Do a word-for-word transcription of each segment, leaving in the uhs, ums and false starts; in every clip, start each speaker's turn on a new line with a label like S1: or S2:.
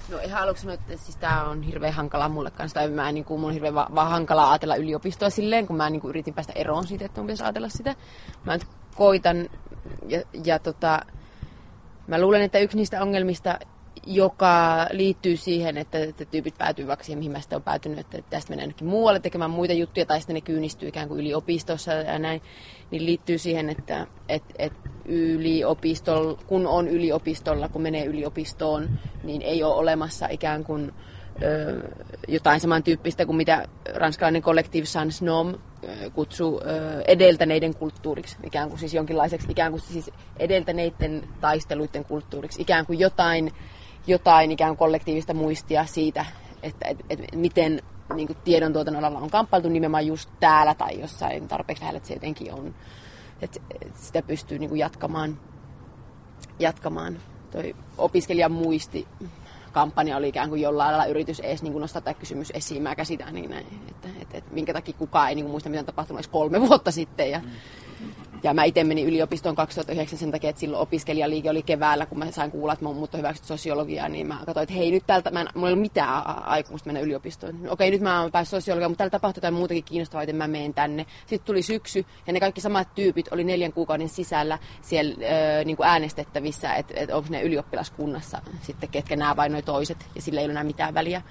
S1: No ihan aluksi sanoin, että siis tää on hirveän hankalaa mulle kanssa. Tai mä niin kuin, mun on hirveän va- vaan hankalaa ajatella yliopistoa silleen, kun mä niin kuin yritin päästä eroon siitä, että mun pitäisi ajatella sitä. Mä nyt koitan ja, ja tota, mä luulen, että yksi niistä ongelmista, joka liittyy siihen, että, että tyypit päätyy vaikka siihen, mihin mä sitten on päätynyt, että tästä mennään ainakin muualle tekemään muita juttuja, tai sitten ne kyynistyy ikään kuin yliopistossa ja näin, niin liittyy siihen, että et, et yliopistolla, kun on yliopistolla, kun menee yliopistoon, niin ei ole olemassa ikään kuin ö, jotain samantyyppistä kuin mitä ranskalainen kollektiiv sans nom kutsuu ö, edeltäneiden kulttuuriksi, ikään kuin siis jonkinlaiseksi, ikään kuin siis edeltäneiden taisteluiden kulttuuriksi, ikään kuin jotain, jotain ikään kuin kollektiivista muistia siitä, että et, et, miten niin kuin tiedontuotannon alalla on kamppailtu nimenomaan just täällä tai jossain tarpeeksi lähellä, että se jotenkin on, että sitä pystyy niin kuin jatkamaan, jatkamaan. Toi opiskelijan muisti kampanja oli ikään kuin jollain lailla yritys edes niin kuin nostaa tämä kysymys esiin. Mä käsitän niin näin, että, että, että minkä takia kukaan ei niin kuin muista, mitä on tapahtunut edes kolme vuotta sitten. Ja, ja mä itse menin yliopistoon kaksituhattayhdeksän sen takia, että silloin opiskelijaliike oli keväällä, kun mä sain kuulla, että mä oon muutto hyväksytty sosiologiaan, niin mä katsoin, että hei nyt täältä, mä en, mulla ei ole mitään aikomusta mennä yliopistoon. Okei, nyt mä oon päässyt sosiologiaan, mutta täällä tapahtui jotain muutakin kiinnostavaa, joten mä menen tänne. Sitten tuli syksy, ja ne kaikki samat tyypit oli neljän kuukauden sisällä siellä ö, niin kuin äänestettävissä, että et onko ne ylioppilaskunnassa sitten, ketkä nämä vai noi toiset, ja sillä ei ole enää mitään väliä.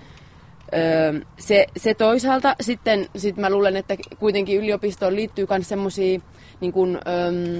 S1: Öö, se, se toisaalta sitten sit mä luulen, että kuitenkin yliopistoon liittyy myös semmoisia niin kuin, öö,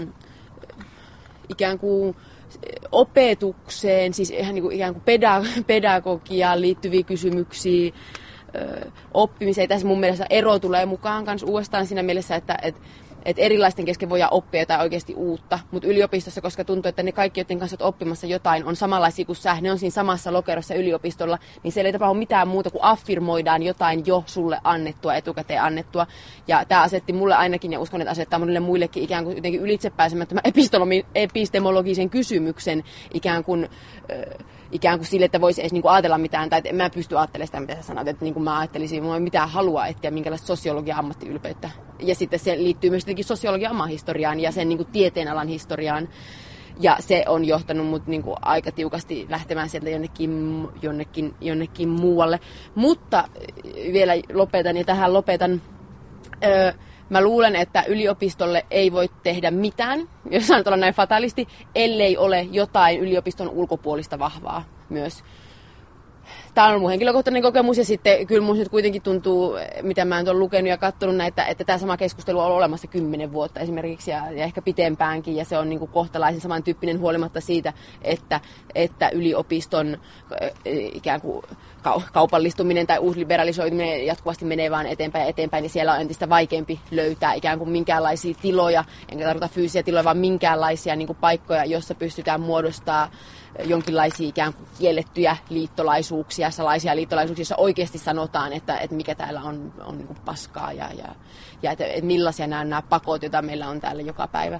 S1: ikään kuin opetukseen, siis ihan niin kuin, ikään kuin peda- pedagogiaan liittyviä kysymyksiä, öö, oppimiseen. Tässä mun mielestä ero tulee mukaan myös uudestaan siinä mielessä, että et, että erilaisten kesken voidaan oppia jotain oikeasti uutta, mutta yliopistossa, koska tuntuu, että ne kaikki, joiden kanssa olet oppimassa jotain, on samanlaisia kuin sä, ne on siinä samassa lokerossa yliopistolla, niin siellä ei tapahdu mitään muuta kuin affirmoidaan jotain jo sulle annettua, etukäteen annettua. Ja tämä asetti mulle ainakin, ja uskon, että asettaa monille muillekin ikään kuin jotenkin ylitsepääsemättömän epistemologisen kysymyksen ikään kuin, äh, ikään kuin sille, että voisi edes niinku ajatella mitään, tai että en mä pysty ajattelemaan sitä, mitä sä sanot, että niinku mä ajattelisin, mulla ei mitään halua etsiä minkälaista sosiologian ammattiylpeyttä. Ja sitten se liittyy myös tietenkin sosiologian omaan historiaan ja sen niinku tieteenalan historiaan. Ja se on johtanut mut niinku aika tiukasti lähtemään sieltä jonnekin, jonnekin, jonnekin muualle. Mutta vielä lopetan, ja tähän lopetan. Öö, Mä luulen, että yliopistolle ei voi tehdä mitään, jos sanon olla näin fatalisti, ellei ole jotain yliopiston ulkopuolista vahvaa myös. Tämä on mun henkilökohtainen kokemus, ja sitten kyllä mun nyt kuitenkin tuntuu, mitä mä oon lukenut ja katsonut näitä, että tämä sama keskustelu on ollut olemassa kymmenen vuotta esimerkiksi, ja, ja ehkä pitempäänkin, ja se on niin kuin kohtalaisen samantyyppinen huolimatta siitä, että, että yliopiston ikään kuin kaupallistuminen tai uusliberalisoituminen jatkuvasti menee vaan eteenpäin ja eteenpäin, niin siellä on entistä vaikeampi löytää ikään kuin minkäänlaisia tiloja, enkä tarkoita fyysisiä tiloja, vaan minkäänlaisia niin kuin paikkoja, joissa pystytään muodostamaan jonkinlaisia ikään kuin kiellettyjä liittolaisuuksia, salaisia liittolaisuuksia, joissa oikeasti sanotaan, että, että mikä täällä on, on niin kuin paskaa ja, ja, ja että, että millaisia nämä, nämä pakot, joita meillä on täällä joka päivä.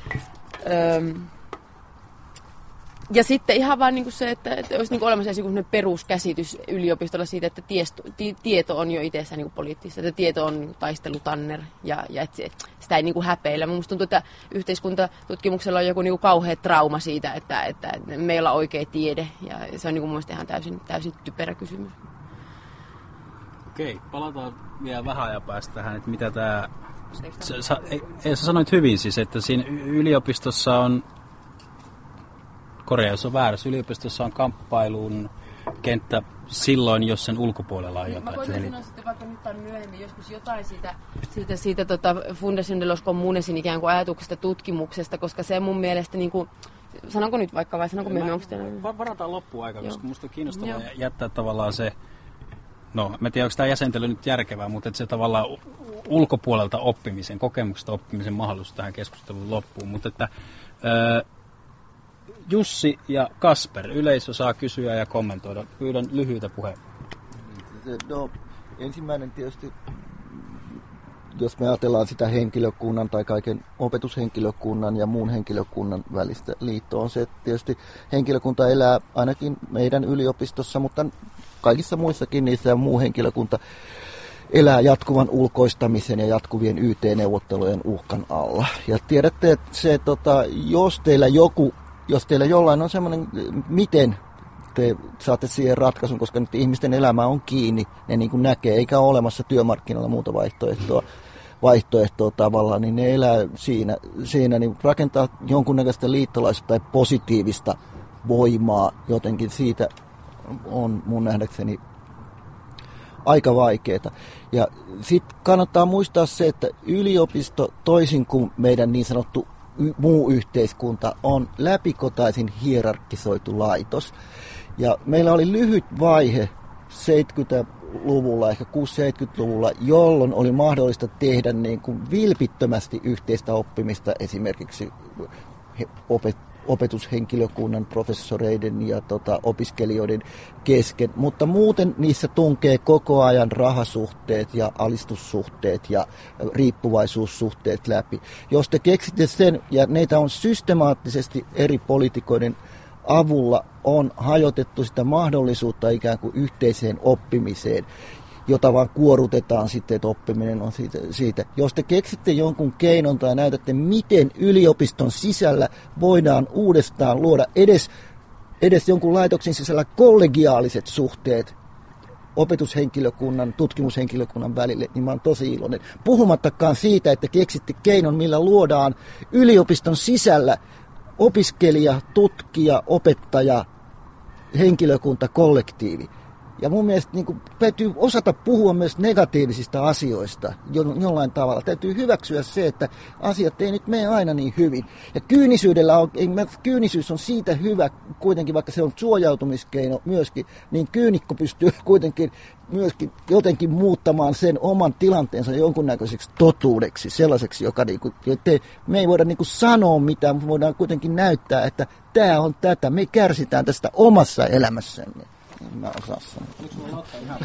S1: Öm. Ja sitten ihan vaan niin se, että, että olisi niin olemassa sellainen peruskäsitys yliopistolla siitä, että tiesto, ti, tieto on jo itsessään niin poliittista, että tieto on niin taistelutanner ja, ja että se, sitä ei niin häpeillä. Minusta tuntuu, että yhteiskuntatutkimuksella on joku niin kauhea trauma siitä, että, että meillä on oikea tiede, ja se on niin mun mielestä ihan täysin, täysin typerä kysymys.
S2: Okei, palataan vielä vähän ajan päästä tähän, että mitä tämä... Sä, sä, sä sanoit hyvin siis, että siinä yliopistossa on... Korea, jos on väärässä, yliopistossa on kamppailun kenttä silloin, jos sen ulkopuolella on jotain.
S1: Mä voisin sanoa sitten vaikka nyt tai myöhemmin joskus jotain siitä, siitä, siitä tota Fundación de los Comunesin ikään kuin ajatuksesta tutkimuksesta, koska se mun mielestä, niin kuin, sanonko nyt vaikka vai sanonko myöhemmin, onko teillä...
S2: Varataan loppuaika, koska musta on kiinnostavaa Joo. jättää tavallaan se, no mä tiedän, onko tämä jäsentely nyt järkevää, mutta että se tavallaan ulkopuolelta oppimisen, kokemuksesta oppimisen mahdollisuus tähän keskusteluun loppuun, mutta että... Öö, Jussi ja Kasper, yleisö saa kysyä ja kommentoida. Pyydän lyhyitä puheenvuoroja.
S3: No, ensimmäinen tietysti, jos me ajatellaan sitä henkilökunnan tai kaiken opetushenkilökunnan ja muun henkilökunnan välistä liittoa, on se, että tietysti henkilökunta elää ainakin meidän yliopistossa, mutta kaikissa muissakin niissä ja muu henkilökunta elää jatkuvan ulkoistamisen ja jatkuvien Y T-neuvottelujen uhkan alla. Ja tiedätte, että se, tota, jos teillä joku Jos teillä jollain on semmoinen, miten te saatte siihen ratkaisun, koska nyt ihmisten elämä on kiinni, ne niin kuin näkee, eikä ole olemassa työmarkkinoilla muuta vaihtoehtoa, vaihtoehtoa tavallaan, niin ne elää siinä, siinä niin rakentaa jonkunnäköistä liittolaisuutta tai positiivista voimaa jotenkin, siitä on mun nähdäkseni aika vaikeaa. Ja sitten kannattaa muistaa se, että yliopisto, toisin kuin meidän niin sanottu y- muu yhteiskunta, on läpikotaisin hierarkisoitu laitos. Ja meillä oli lyhyt vaihe seitsemänkymmentäluvulla, ehkä kuusikymmentä-seitsemänkymmentäluvulla, jolloin oli mahdollista tehdä niin kuin vilpittömästi yhteistä oppimista esimerkiksi opet- opetushenkilökunnan, professoreiden ja tota, opiskelijoiden kesken, mutta muuten niissä tunkee koko ajan rahasuhteet ja alistussuhteet ja riippuvaisuussuhteet läpi. Jos te keksitte sen, ja neitä on systemaattisesti eri poliitikoiden avulla on hajotettu sitä mahdollisuutta ikään kuin yhteiseen oppimiseen, jota vaan kuorutetaan sitten, että oppiminen on siitä, siitä. Jos te keksitte jonkun keinon tai näytätte, miten yliopiston sisällä voidaan uudestaan luoda edes, edes jonkun laitoksen sisällä kollegiaaliset suhteet opetushenkilökunnan, tutkimushenkilökunnan välille, niin mä oon tosi iloinen. Puhumattakaan siitä, että keksitte keinon, millä luodaan yliopiston sisällä opiskelija, tutkija, opettaja, henkilökunta, kollektiivi. Ja mun mielestä niin kuin, täytyy osata puhua myös negatiivisista asioista jo, jollain tavalla. Täytyy hyväksyä se, että asiat ei nyt mene aina niin hyvin. Ja kyynisyydellä on, kyynisyys on siitä hyvä kuitenkin, vaikka se on suojautumiskeino myöskin, niin kyynikko pystyy kuitenkin myöskin jotenkin muuttamaan sen oman tilanteensa jonkunnäköiseksi totuudeksi, sellaiseksi, joka niin kuin, te, me ei voida niin kuin sanoa mitään, me voidaan kuitenkin näyttää, että tämä on tätä, me kärsitään tästä omassa elämässämme. Mä osaan sanoa.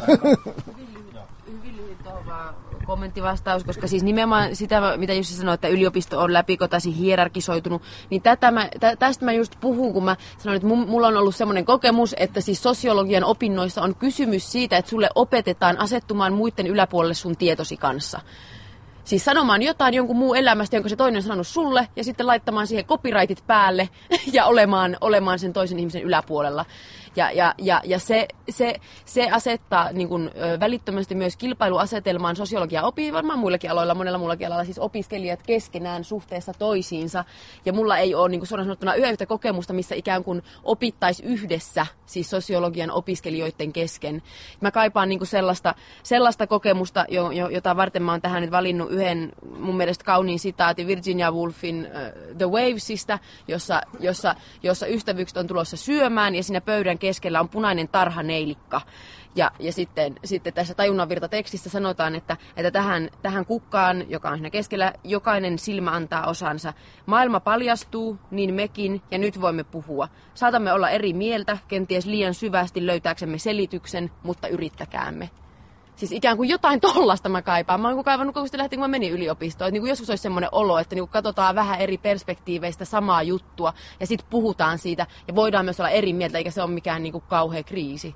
S1: Hyvin lyhyt kommenttivastaus, koska siis nimenomaan sitä, mitä Jussi sanoi, että yliopisto on läpikotaisin hierarkisoitunut, niin tätä mä, tä, tästä mä just puhun, kun mä sanoin, että mulla on ollut semmoinen kokemus, että siis sosiologian opinnoissa on kysymys siitä, että sulle opetetaan asettumaan muiden yläpuolelle sun tietosi kanssa. Siis sanomaan jotain jonkun muun elämästä, jonka se toinen on sanonut sulle, ja sitten laittamaan siihen copyrightit päälle ja olemaan, olemaan sen toisen ihmisen yläpuolella. Ja, ja, ja, ja se, se, se asettaa niin kuin, ö, välittömästi myös kilpailuasetelmaan sosiologia opii, varmaan muillakin aloilla, monella muullakin alalla, siis opiskelijat keskenään suhteessa toisiinsa. Ja mulla ei ole niin kuin suoraan sanottuna yhtä kokemusta, missä ikään kuin opittaisi yhdessä siis sosiologian opiskelijoiden kesken. Mä kaipaan niin kuin sellaista, sellaista kokemusta, jo, jo, jota varten mä oon tähän nyt valinnut yhden mun mielestä kauniin sitaatin Virginia Woolfin uh, The Wavesista, jossa, jossa, jossa ystävykset on tulossa syömään ja siinä pöydän keskellä on punainen tarhaneilikka. Ja, ja sitten, sitten tässä tajunnanvirta-tekstissä sanotaan, että, että tähän, tähän kukkaan, joka on siinä keskellä, jokainen silmä antaa osansa. Maailma paljastuu, niin mekin, ja nyt voimme puhua. Saatamme olla eri mieltä, kenties liian syvästi löytääksemme selityksen, mutta yrittäkäämme. Siis ikään kuin jotain tollasta mä kaipaan. Mä oon kaivannut koko sitä lähtien, kun mä menin yliopistoon. Että niin kuin joskus olisi semmoinen olo, että niin kuin katsotaan vähän eri perspektiiveistä samaa juttua ja sitten puhutaan siitä ja voidaan myös olla eri mieltä, eikä se ole mikään niin kuin kauhea kriisi.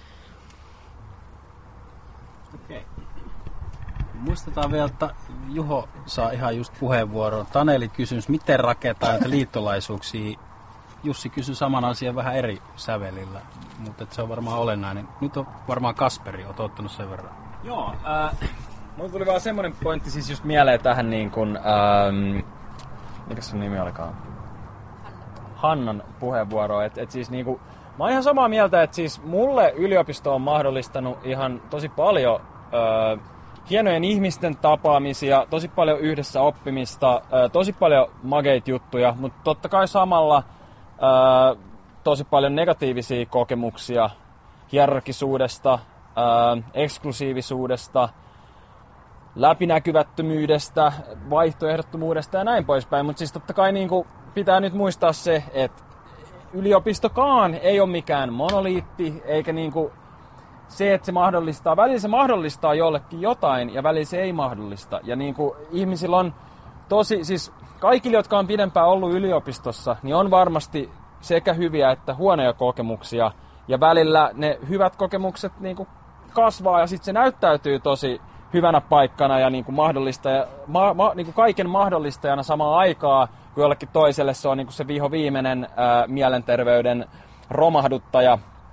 S2: Okei. Muistetaan vielä, että Juho saa ihan just puheenvuoron. Taneli kysymys, miten rakentaa näitä liittolaisuuksia? Jussi kysyi saman asian vähän eri sävelillä, mutta se on varmaan olennainen. Nyt on varmaan Kasperi, olet ottanut sen verran.
S4: Joo, äh, mulla tuli vaan semmoinen pointti siis just mieleen tähän niin kuin, ähm, mikä sun nimi olikaan? Hannan puheenvuoroon, että et siis niinku, mä oon ihan samaa mieltä, että siis mulle yliopisto on mahdollistanut ihan tosi paljon äh, hienojen ihmisten tapaamisia, tosi paljon yhdessä oppimista, äh, tosi paljon mageita juttuja, mutta totta kai samalla Öö, tosi paljon negatiivisia kokemuksia hierarkisuudesta, öö, eksklusiivisuudesta, läpinäkyvättömyydestä, vaihtoehdottomuudesta ja näin poispäin. Mutta siis totta kai niin kuin pitää nyt muistaa se, että yliopistokaan ei ole mikään monoliitti, eikä niin kuin se, että se mahdollistaa, välillä se mahdollistaa jollekin jotain ja välillä se ei mahdollista. Ja niin kuin ihmisillä on tosi, siis kaikille, jotka on pidempään ollut yliopistossa, niin on varmasti sekä hyviä että huonoja kokemuksia. Ja välillä ne hyvät kokemukset niin kuin kasvaa ja sitten se näyttäytyy tosi hyvänä paikkana ja niin kuin mahdollistaja, ma, ma, niin kuin kaiken mahdollistajana samaan aikaan, kun jollekin toiselle se on niin kuin se viho viimeinen ää, mielenterveyden romahduttaja.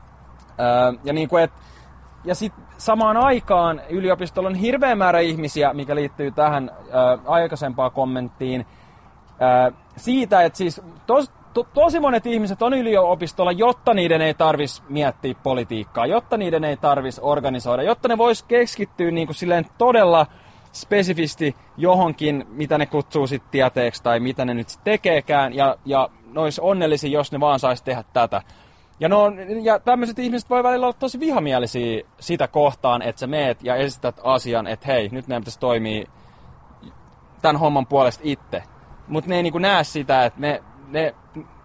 S4: Öö, ja niin kuin, et, ja sit samaan aikaan yliopistolla on hirveä määrä ihmisiä, mikä liittyy tähän öö, aikaisempaan kommenttiin, öö, siitä, että siis tos, to, tosi monet ihmiset on yliopistolla, jotta niiden ei tarvitsisi miettiä politiikkaa, jotta niiden ei tarvitsisi organisoida, jotta ne vois keskittyä niin kuin silleen todella spesifisti johonkin, mitä ne kutsuu sitten tieteeksi tai mitä ne nyt sit tekeekään, ja, ja ne olisi onnellisia, jos ne vaan saisi tehdä tätä. Ja, no, ja tämmöiset ihmiset voi välillä olla tosi vihamielisiä sitä kohtaan, että sä meet ja esität asian, että hei, nyt meidän pitäisi toimia tämän homman puolesta itse. Mutta ne ei niinku näe sitä, että ne, ne,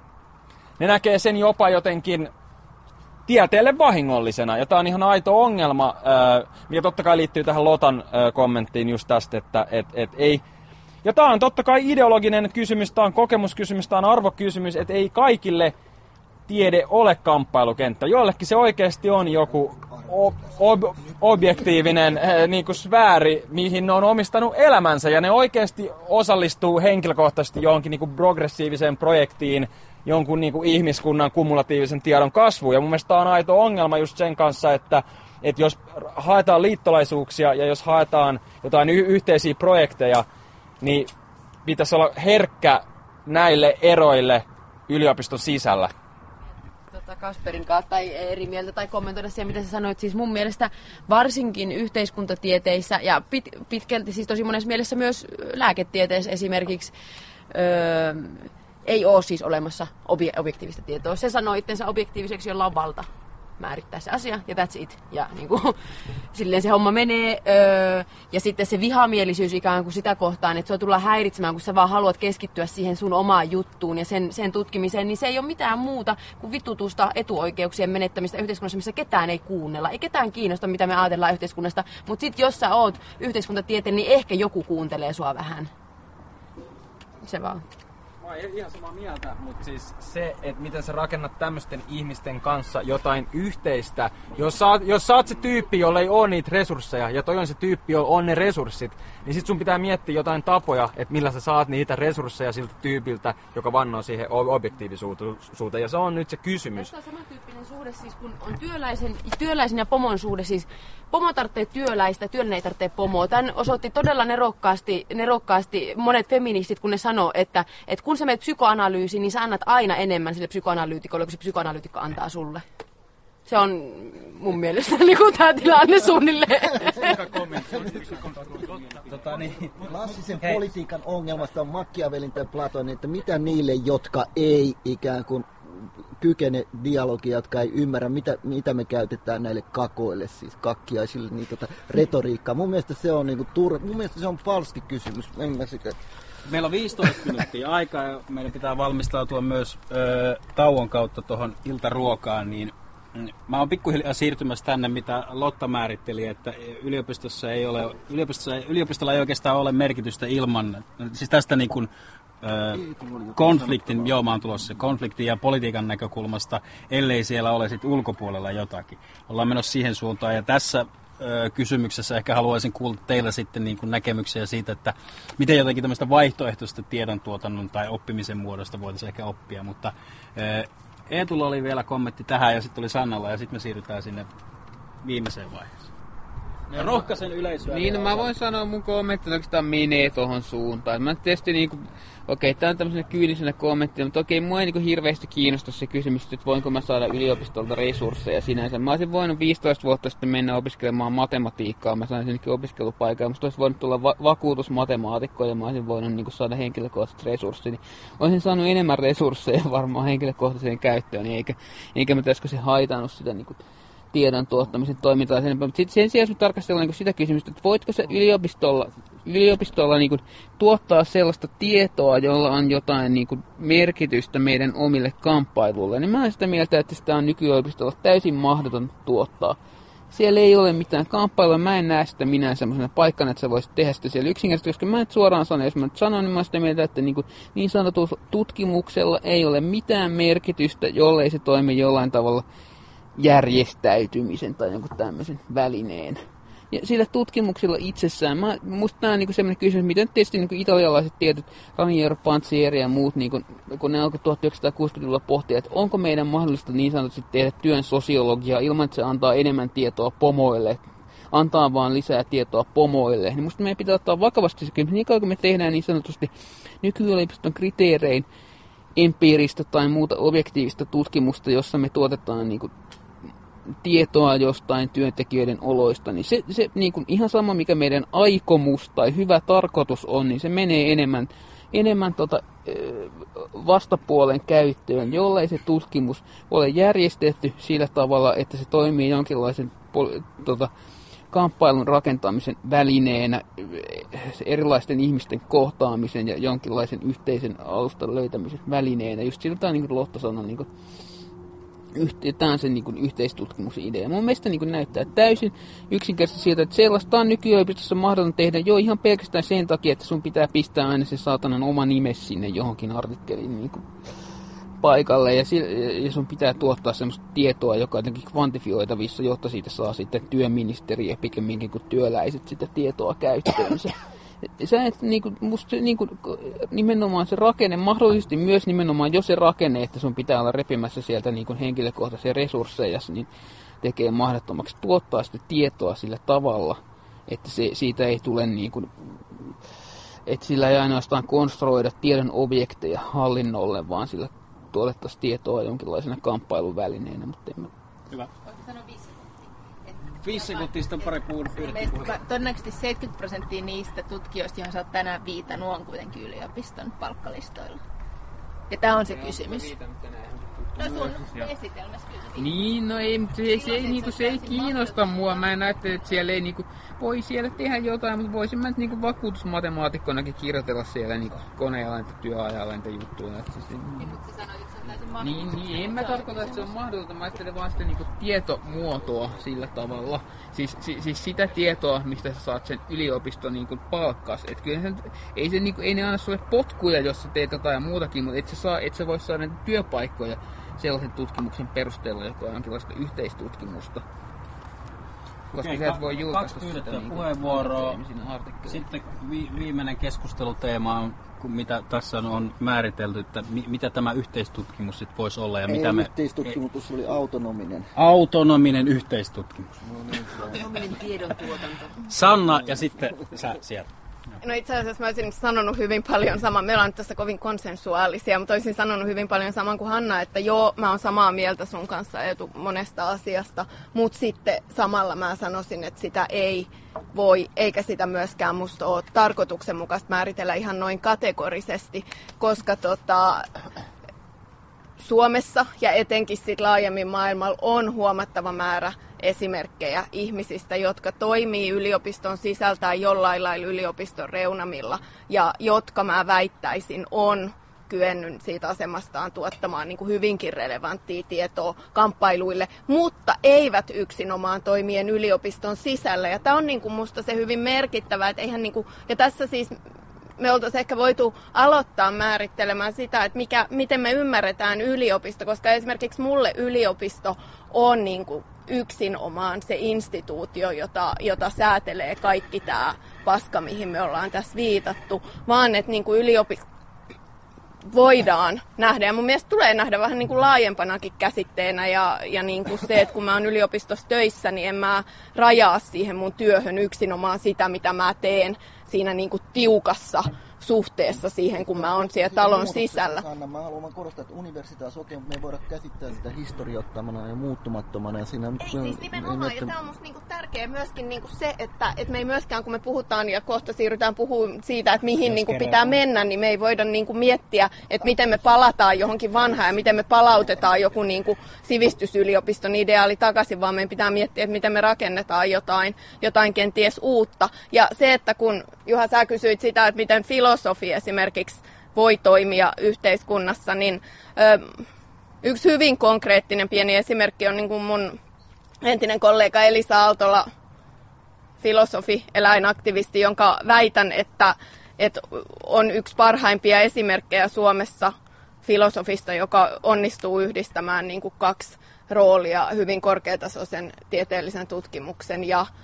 S4: ne näkee sen jopa jotenkin tieteelle vahingollisena. Ja tää on ihan aito ongelma, mikä totta kai liittyy tähän Lotan kommenttiin just tästä, että et, et ei... Ja tää on totta kai ideologinen kysymys, tää on kokemuskysymys, tää on arvokysymys, että ei kaikille tiede ole kamppailukenttä. Joillekin se oikeasti on joku ob- objektiivinen äh, niin kuin sfääri, mihin ne on omistanut elämänsä, ja ne oikeasti osallistuu henkilökohtaisesti johonkin niin kuin progressiiviseen projektiin, jonkun niin kuin ihmiskunnan kumulatiivisen tiedon kasvuun. Ja mun mielestä on aito ongelma just sen kanssa, että, että jos haetaan liittolaisuuksia ja jos haetaan jotain y- yhteisiä projekteja, niin pitäisi olla herkkä näille eroille yliopiston sisällä.
S1: Kasperin kanssa tai eri mieltä tai kommentoida siihen, mitä sä sanoit. Siis mun mielestä varsinkin yhteiskuntatieteissä ja pit, pitkälti siis tosi monessa mielessä myös lääketieteessä esimerkiksi öö, ei ole siis olemassa obje, objektiivista tietoa. Se sanoo itsensä objektiiviseksi, jolla on valta määrittää se asia ja that's it. Ja niin kuin, silleen se homma menee. Öö, ja sitten se vihamielisyys ikään kuin sitä kohtaan, että sua tullaan häiritsemään, kun sä vaan haluat keskittyä siihen sun omaan juttuun ja sen, sen tutkimiseen, niin se ei ole mitään muuta kuin vitutusta etuoikeuksien menettämistä yhteiskunnassa, missä ketään ei kuunnella. Ei ketään kiinnosta, mitä me ajatellaan yhteiskunnasta, mutta sitten jos sä oot yhteiskuntatieteen, niin ehkä joku kuuntelee sua vähän. Se vaan.
S4: Mä oon ihan samaa mieltä, mutta siis se, että miten sä rakennat tämmöisten ihmisten kanssa jotain yhteistä. Jos sä, oot, jos sä oot se tyyppi, jolla ei ole niitä resursseja, ja toi on se tyyppi, jolla on ne resurssit, niin sit sun pitää miettiä jotain tapoja, että millä sä saat niitä resursseja siltä tyypiltä, joka vannoo siihen objektiivisuuteen. Ja se on nyt se kysymys.
S1: Tässä on samantyyppinen suhde, siis kun on työläisen, työläisen ja pomon suhde, siis pomo tarvitsee työläistä, työläinen ei tarvitse pomoa. Tän osoitti todella nerokkaasti, nerokkaasti monet feministit, kun ne sanoo, että, että kun sä menet psykoanalyysiin, niin sä annat aina enemmän sille psykoanalyytikolle, kun se psykoanalyytikko antaa sulle. Se on mun mielestä niin kuin tää tilanne suunnilleen.
S3: Tota, niin, klassisen Hei. politiikan ongelmasta on Machiavellin tai Platonin, että mitä niille, jotka ei ikään kuin kykene dialogia, jotka ei ymmärrä, mitä, mitä me käytetään näille kakoille, siis kakkiaisille, niin tota, retoriikkaa. Mun mielestä se on, niin kuin, tur... Mun mielestä se on falski kysymys. En mä sitä...
S2: Meillä on viisitoista minuuttia aikaa ja meidän pitää valmistautua myös ö, tauon kautta tuohon iltaruokaan, niin mä oon pikkuhiljaa siirtymässä tänne, mitä Lotta määritteli, että yliopistossa ei ole, yliopistossa, yliopistolla ei oikeastaan ole merkitystä ilman, siis tästä niin kuin, ö, konfliktin, joo mä oon tulossa, konfliktin ja politiikan näkökulmasta, ellei siellä ole sit ulkopuolella jotakin. Ollaan menossa siihen suuntaan ja tässä ö, kysymyksessä ehkä haluaisin kuulla teillä sitten niin kuin näkemyksiä siitä, että miten jotenkin tämmöistä vaihtoehtoista tiedontuotannon tai oppimisen muodosta voitaisiin ehkä oppia, mutta ö, Eetulla oli vielä kommentti tähän ja sitten oli Sannalla ja sitten me siirrytään sinne viimeiseen vaiheeseen. Ja rohkaisen yleisöä.
S5: Niin, no mä voin sanoa mun kommentti oikeastaan menee tohon suuntaan. Mä tietysti niinku, okei, tää on tämmösenä kyynisenä kommenttina, mutta okei, mua ei niinku hirveästi kiinnosta se kysymys, että voinko mä saada yliopistolta resursseja sinänsä. Mä olisin voinut viisitoista vuotta sitten mennä opiskelemaan matematiikkaa, mä sain senkin opiskelupaikan, ja musta olisi voinut tulla va- vakuutusmatemaatikko, ja mä olisin voinut niinku saada henkilökohtaiset resurssit. Niin olisin saanut enemmän resursseja varmaan henkilökohtaiseen käyttöön, eikä, eikä mä täskö se haitannut sitä niinku tiedon tuottamisen toimintaa. Mutta sitten sen sijaan, jos me tarkastellaan niin sitä kysymystä, että voitko se yliopistolla, yliopistolla niin kuin tuottaa sellaista tietoa, jolla on jotain niin kuin merkitystä meidän omille kamppailuille, niin mä olen sitä mieltä, että sitä on nykyyliopistolla täysin mahdoton tuottaa. Siellä ei ole mitään kamppailua, mä en näe sitä minä semmoisena paikkana, että sä voisit tehdä sitä siellä yksinkertaisesti, koska mä en suoraan sano, jos mä nyt sanon, niin mä olen sitä mieltä, että niin, kuin, niin sanotulla tutkimuksella ei ole mitään merkitystä, jollei se toimi jollain tavalla järjestäytymisen tai jonkun tämmöisen välineen. ja sillä tutkimuksella itsessään. Mä, musta tämä on niinku sellainen kysymys, miten tietysti niinku italialaiset tietyt, Raniero, Panzieri ja muut, niinku, kun ne alkoi tuhatyhdeksänsataakuusikymmentäluvulla pohtia, että onko meidän mahdollista niin sanotusti tehdä työn sosiologiaa ilman, että se antaa enemmän tietoa pomoille, antaa vaan lisää tietoa pomoille. Niin musta meidän pitää ottaa vakavasti se kysymys, niin kauan kun me tehdään niin sanotusti nykyyliopiston kriteerein empiiristä tai muuta objektiivista tutkimusta, jossa me tuotetaan niinku tietoa jostain työntekijöiden oloista, niin se, se niin kuin ihan sama mikä meidän aikomus tai hyvä tarkoitus on, niin se menee enemmän, enemmän tota, vastapuolen käyttöön, jollei se tutkimus ole järjestetty sillä tavalla, että se toimii jonkinlaisen tota, kamppailun rakentamisen välineenä, erilaisten ihmisten kohtaamisen ja jonkinlaisen yhteisen alustan löytämisen välineenä. Just sillä tämä niin kuin Lotta sanoi, niin kuin tämä on se niin kuin yhteistutkimuksen idea. Mun mielestä niin kuin näyttää täysin yksinkertaisesti siltä, että sellaista on nykyyliopistossa mahdollista tehdä jo ihan pelkästään sen takia, että sun pitää pistää aina se saatanan oma nimes sinne johonkin artikkeliin niin kuin paikalle ja, ja sun pitää tuottaa semmoista tietoa, joka on jotenkin kvantifioitavissa, jotta siitä saa sitten työministeriö pikemminkin kuin työläiset sitä tietoa käyttöönsä. Sä et, niin kuin, musta se, niin kuin, nimenomaan se rakenne, mahdollisesti myös nimenomaan jo se rakenne, että sun pitää olla repimässä sieltä niin kuin henkilökohtaisia resursseja, niin tekee mahdottomaksi tuottaa sitä tietoa sillä tavalla, että se, siitä ei tule niin kuin, että sillä ei ainoastaan konstruoida tiedon objekteja hallinnolle, vaan sillä tuotettaisiin tietoa jonkinlaisena kamppailun välineenä. Mutta en mä...
S2: Hyvä. Viisi sekuntia sitten pari pyydettiin.
S6: Todennäköisesti seitsemänkymmentä prosenttia niistä tutkijoista, joihin sä oot tänään viitannut, on kuitenkin yliopiston palkkalistoilla. Ja tää on se kysymys. No sun esitelmässä kyllä.
S5: Niin, no ei, se, se, se, ei, niinku, se ei kiinnosta mua. Mä en ajattele, että siellä ei niinku, voi siellä tehdä jotain, mutta voisin mä niinku vakuutusmatemaattikkonakin kirjoitella siellä niinku koneella niitä työajalla niitä juttuja. Siis,
S6: niin, mutta sä sanoit, että se on täysin mahdollista.
S5: Niin, niin, en mä tarkoita, että se on mahdollista. Mä ajattelen vaan sitä niinku tietomuotoa sillä tavalla. Siis, si, siis sitä tietoa, mistä sä saat sen yliopiston niinku palkkaas. Et kyllä se, ei, se, niinku, ei ne anna sulle potkuja, jos sä teet jotain muutakin, mutta et sä, saa, et sä voi saada työpaikkoja sellaisen tutkimuksen perusteella, joka on jonkinlaista yhteistutkimusta. Koska sä et voi julkaista sitä niin
S2: puheenvuoroa. Sitten vi- viimeinen keskusteluteema on, mitä tässä on määritelty, että mi- mitä tämä yhteistutkimus sit voisi olla. Ja
S3: ei
S2: mitä me...
S3: yhteistutkimus, oli autonominen.
S2: Autonominen yhteistutkimus.
S1: No niin, autonominen tiedontuotanto.
S2: Sanna ja sitten sä sieltä.
S6: No itse asiassa mä olisin sanonut hyvin paljon saman, meillä on tässä kovin konsensuaalisia, mutta olisin sanonut hyvin paljon saman kuin Hanna, että joo, mä oon samaa mieltä sun kanssa etu monesta asiasta, mutta sitten samalla mä sanoisin, että sitä ei voi, eikä sitä myöskään musta ole tarkoituksenmukaista määritellä ihan noin kategorisesti, koska tota, Suomessa ja etenkin sit laajemmin maailmalla on huomattava määrä esimerkkejä ihmisistä, jotka toimii yliopiston sisältä jollain lailla yliopiston reunamilla ja jotka mä väittäisin on kyennyt siitä asemastaan tuottamaan niin kuin hyvinkin relevanttia tietoa kamppailuille, mutta eivät yksinomaan toimien yliopiston sisällä. Ja tämä on niin kuin musta se hyvin merkittävä, että eihän niin kuin, ja tässä siis me oltaisiin ehkä voitu aloittaa määrittelemään sitä, että mikä, miten me ymmärretään yliopisto, koska esimerkiksi mulle yliopisto on niin kuin yksinomaan se instituutio, jota, jota säätelee kaikki tämä paska, mihin me ollaan tässä viitattu, vaan että niin kuin yliopisto voidaan nähdä, ja mun mielestä tulee nähdä vähän niin kuin laajempanakin käsitteenä, ja, ja niin kuin se, että kun mä oon yliopistossa töissä, niin en mä rajaa siihen mun työhön yksinomaan sitä, mitä mä teen siinä niin kuin tiukassa suhteessa siihen, kun mä oon siellä talon sisällä.
S3: Anna, mä haluan korostaa, että universitaas okei, mutta me ei voida käsittää sitä historiottamana ja muuttumattomana. Ja siinä,
S6: ei siis nimenomaan, ja tämä on musta niinku tärkeä myöskin niinku se, että et me ei myöskään, kun me puhutaan ja kohta siirrytään puhumaan siitä, että mihin niinku pitää mennä, niin me ei voida niinku miettiä, että miten me palataan johonkin vanhaan ja miten me palautetaan joku niinku sivistysyliopiston ideaali takaisin, vaan meidän pitää miettiä, että miten me rakennetaan jotain, jotain kenties uutta. Ja se, että kun Juha, sä kysyit sitä, että miten filosofi esimerkiksi voi toimia yhteiskunnassa, niin ö, yksi hyvin konkreettinen pieni esimerkki on niin kuin mun entinen kollega Elisa Aaltola, filosofi, eläinaktivisti, jonka väitän, että, että on yksi parhaimpia esimerkkejä Suomessa filosofista, joka onnistuu yhdistämään niin kuin kaksi roolia, hyvin korkeatasoisen tieteellisen tutkimuksen ja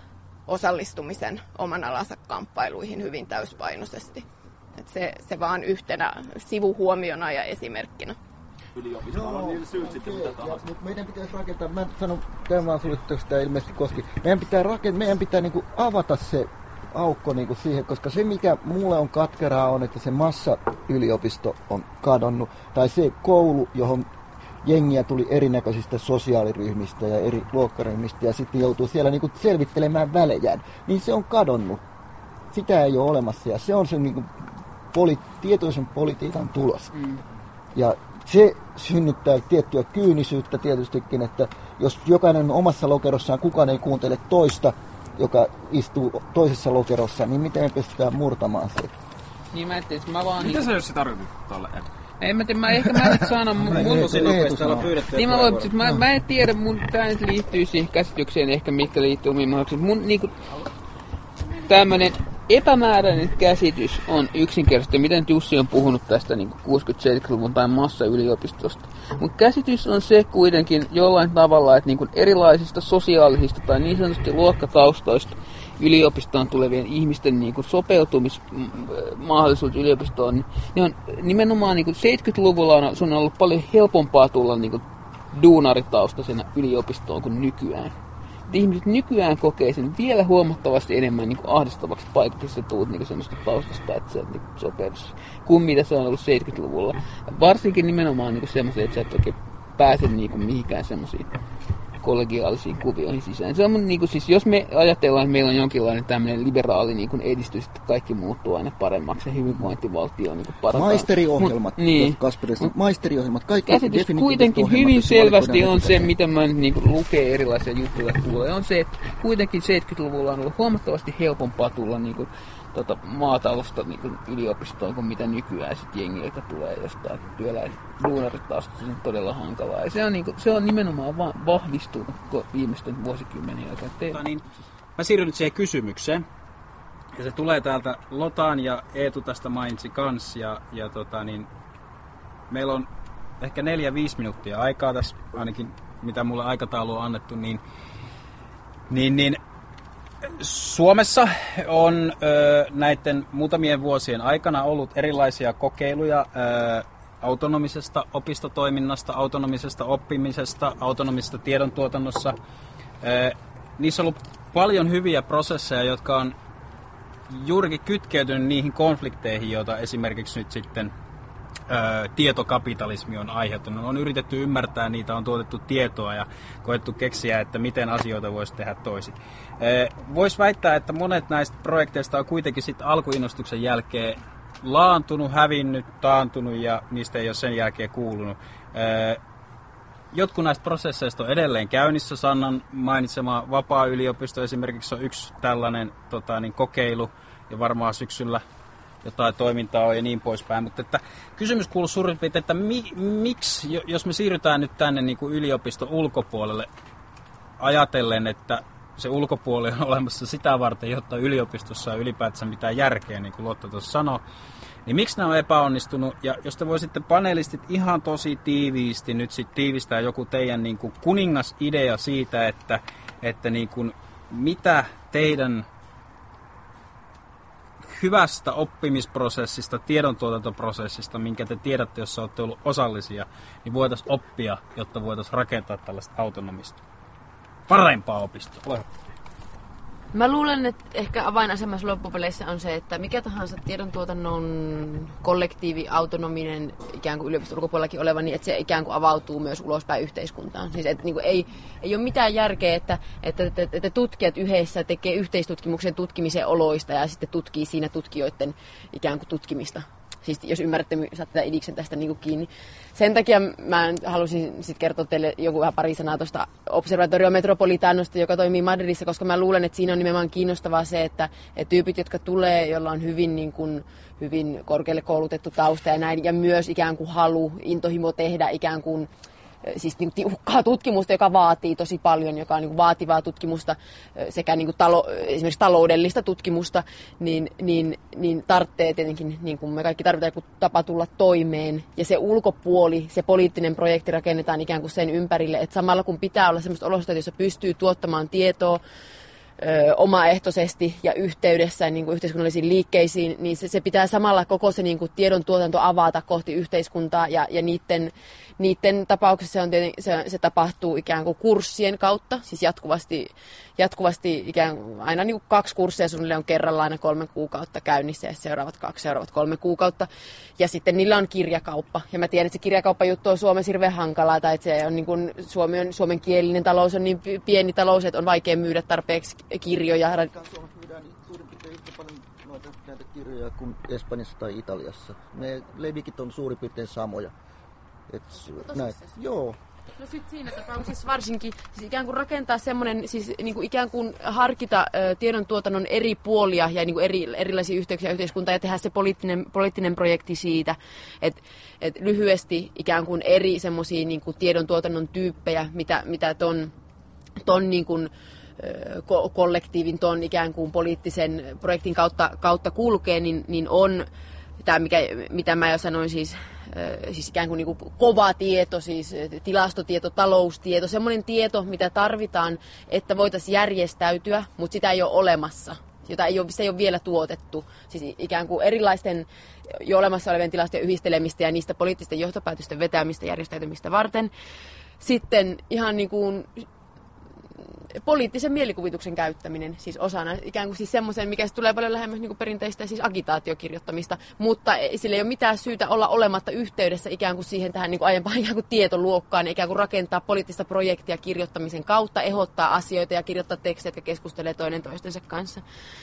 S6: osallistumisen oman alansa kamppailuihin hyvin täyspainoisesti. Et se, se vaan yhtenä sivuhuomiona ja esimerkkinä.
S3: Yliopistolla on niillä syyt sitten mitä tahansa. Meidän pitäisi rakentaa, mä sanon tämän vaan sulle, että sitä ilmeisesti koski. Meidän pitää, rakentaa, meidän pitää niinku avata se aukko niinku siihen, koska se mikä mulle on katkeraa on, että se massayliopisto on kadonnut. Tai se koulu, johon jengiä tuli erinäköisistä sosiaaliryhmistä ja eri luokkaryhmistä ja sitten joutuu siellä niinku selvittelemään välejään, niin se on kadonnut. Sitä ei ole olemassa ja se on se niinku poli- tietoisen politiikan tulos. Mm. Ja se synnyttää tiettyä kyynisyyttä tietystikin, että jos jokainen omassa lokerossaan, kukaan ei kuuntele toista, joka istuu toisessa lokerossa, niin miten me pystytään murtamaan se?
S5: Niin mä etteis, mä vaan...
S4: Mitä sä jos tarkoitit tuolle?
S5: En mä tiedä, mä ehkä mä nyt sanon... Mun, mun
S2: tosi nopeasti täällä pyydettyä.
S5: Niin mä voin, siis mä, mä en tiedä, mun tää nyt liittyy siihen käsitykseen ehkä, mitkä liittyy omiin mahdollisuuksiin. Mun niinku... Tämmönen epämääräinen käsitys on yksinkertaisesti, miten Jussi on puhunut tästä niin kuusikymmentä-seitsemänkymmentäluvun tai massayliopistosta. Mutta käsitys on se kuitenkin jollain tavalla, että niin erilaisista sosiaalisista tai niin sanotusti luokkataustoista yliopistoon tulevien ihmisten niin sopeutumismahdollisuudet yliopistoon, niin ne on nimenomaan niin seitsemänkymmentäluvulla on, on ollut paljon helpompaa tulla niin duunaritaustaisena yliopistoon kuin nykyään. Ihmiset nykyään kokee sen vielä huomattavasti enemmän niin ahdistavaksi paikaksi, että tuut niin semmoista taustasta, että se on niin sopeutus, kuin mitä se on ollut seitsemänkymmentäluvulla. Varsinkin nimenomaan niin semmoisia, että sä et oikein pääse niin mihinkään semmoisiin kollegiaalisiin kuvioihin sisään. Se on mun, niin kuin, siis, jos me ajatellaan, että meillä on jonkinlainen tämmöinen liberaali niin edistys, että kaikki muuttuu aina paremmaksi ja hyvinvointivaltio niin parantaa.
S3: Maisteriohjelmat, niin. Kasperista, maisteriohjelmat, kaikki
S5: käsitys kuitenkin hyvin selvästi on se, mitä mä niin kuin, lukee erilaisia juttuja kuulee, on se, että kuitenkin seitsemänkymmentäluvulla on ollut huomattavasti helpompaa tulla niin kuin, Tota, maatalosta niin yliopistoon kuin mitä nykyään sit jengiltä tulee jostain työläiset duunaritaustasta, se on todella hankalaa. Ja se on, niin kuin, se on nimenomaan va- vahvistunut viimeisten vuosikymmenien aikana.
S2: Tota, niin, mä siirryn nyt siihen kysymykseen. Ja se tulee täältä Lotan ja Eetu tästä mainitsi kans. Ja, ja tota, niin, meillä on ehkä neljä viisi minuuttia aikaa tässä, ainakin mitä mulle aikataulu on annettu, niin, niin, niin Suomessa on ö, näiden muutamien vuosien aikana ollut erilaisia kokeiluja ö, autonomisesta opistotoiminnasta, autonomisesta oppimisesta, autonomisesta tiedontuotannossa. Ö, niissä on ollut paljon hyviä prosesseja, jotka on juurikin kytkeytynyt niihin konflikteihin, joita esimerkiksi nyt sitten ö, tietokapitalismi on aiheuttanut. On yritetty ymmärtää niitä, on tuotettu tietoa ja koettu keksiä, että miten asioita voisi tehdä toisin. Voisi väittää, että monet näistä projekteista on kuitenkin sitten alkuinnostuksen jälkeen laantunut, hävinnyt, taantunut ja niistä ei ole sen jälkeen kuulunut. Jotkut näistä prosesseista on edelleen käynnissä. Sannan mainitsema vapaa-yliopisto esimerkiksi on yksi tällainen tota, niin kokeilu ja varmaan syksyllä jotain toimintaa on ja niin poispäin. Mutta että kysymys kuuluu suurin piirtein, että mi, miksi, jos me siirrytään nyt tänne niin kuin yliopiston ulkopuolelle ajatellen, että se ulkopuoli on olemassa sitä varten, jotta yliopistossa on ylipäätänsä mitään järkeä, niin kuin Lotta tuossa sanoi, niin miksi nämä on epäonnistunut? Ja jos te voisitte panelistit ihan tosi tiiviisti nyt sitten tiivistää joku teidän niin kuin kuningasidea siitä, että, että niin kuin, mitä teidän hyvästä oppimisprosessista, tiedontuotantoprosessista, minkä te tiedätte, jos olette ollut osallisia, niin voitaisiin oppia, jotta voitaisiin rakentaa tällaista autonomista parempaa opistoa.
S1: Mä luulen, että ehkä avainasemassa loppupeleissä on se, että mikä tahansa tiedontuotannon kollektiivi, autonominen, ikään kuin yliopiston ulkopuolellakin oleva, niin että se ikään kuin avautuu myös ulospäin yhteiskuntaan. Siis että niin kuin ei, ei ole mitään järkeä, että, että, että, että tutkijat yhdessä tekee yhteistutkimuksen tutkimisen oloista ja sitten tutkii siinä tutkijoiden ikään kuin tutkimista. Siis jos ymmärrätte, saatte tätä idiksen tästä niin kuin kiinni. Sen takia mä halusin sitten kertoa teille joku vähän pari sanaa tuosta Observatorio Metropolitanosta, joka toimii Madridissa, koska mä luulen, että siinä on nimenomaan kiinnostavaa se, että, että tyypit, jotka tulee, joilla on hyvin, niin kuin, hyvin korkealle koulutettu tausta ja näin, ja myös ikään kuin halu, intohimo tehdä ikään kuin siis niin tiukkaa tutkimusta, joka vaatii tosi paljon, joka on niin vaativaa tutkimusta sekä niin talo, esimerkiksi taloudellista tutkimusta, niin, niin, niin tarvitsee tietenkin, niin kuin me kaikki tarvitaan joku tapa tulla toimeen. Ja se ulkopuoli, se poliittinen projekti rakennetaan ikään kuin sen ympärille, että samalla kun pitää olla sellaiset olosuhteet, joissa pystyy tuottamaan tietoa, ö, omaehtoisesti ja yhteydessä niin kuin yhteiskunnallisiin liikkeisiin, niin se, se pitää samalla koko se niin kuin tiedon tuotanto avata kohti yhteiskuntaa ja, ja niiden, niiden tapauksessa se, on tieten, se, se tapahtuu ikään kuin kurssien kautta, siis jatkuvasti, jatkuvasti ikään kuin, aina niin kuin kaksi kurssia suunnilleen on kerralla aina kolme kuukautta käynnissä ja seuraavat kaksi, seuraavat kolme kuukautta. Ja sitten niillä on kirjakauppa. Ja mä tiedän, että se kirjakauppajuttu on Suomessa hirveän hankalaa, tai että se on niin kuin, Suomi on, suomenkielinen talous on niin pieni talous, että on vaikea myydä tarpeeksi kirjoja.
S3: Suomessa myydään suurin piirtein yhtä paljon noita, näitä kirjoja kuin Espanjassa tai Italiassa. Ne levikit on suurin piirtein samoja. Et, näet, joo.
S1: No sit siinä tapauksessa varsinkin siis ikään kuin rakentaa semmoinen, siis niin kuin ikään kuin harkita ö, tiedontuotannon eri puolia ja niin kuin eri, erilaisia yhteyksiä yhteiskuntaa ja tehdä se poliittinen, poliittinen projekti siitä, että et lyhyesti ikään kuin eri semmoisia niin kuin tiedontuotannon tyyppejä, mitä, mitä ton, ton niin kuin, ö, ko- kollektiivin, ton ikään kuin poliittisen projektin kautta, kautta kulkee, niin, niin on tämä, mikä, mitä mä jo sanoin siis, siis ikään kuin, niin kuin kova tieto, siis tilastotieto, taloustieto, semmoinen tieto, mitä tarvitaan, että voitaisiin järjestäytyä, mutta sitä ei ole olemassa, jota ei ole, se ei ole vielä tuotettu. Siis ikään kuin erilaisten jo olemassa olevien tilastojen yhdistelemistä ja niistä poliittisten johtopäätösten vetämistä järjestäytymistä varten. Sitten ihan niin kuin poliittisen mielikuvituksen käyttäminen siis osana, ikään kuin siis semmoisen, mikä tulee paljon lähemmäs niin kuin perinteistä siis agitaatiokirjoittamista, mutta sillä ei ole mitään syytä olla olematta yhteydessä ikään kuin siihen tähän niin kuin aiempaan ikään kuin tietoluokkaan, ikään kuin rakentaa poliittista projektia kirjoittamisen kautta, ehdottaa asioita ja kirjoittaa tekstejä, jotka keskustelee toinen toistensa kanssa.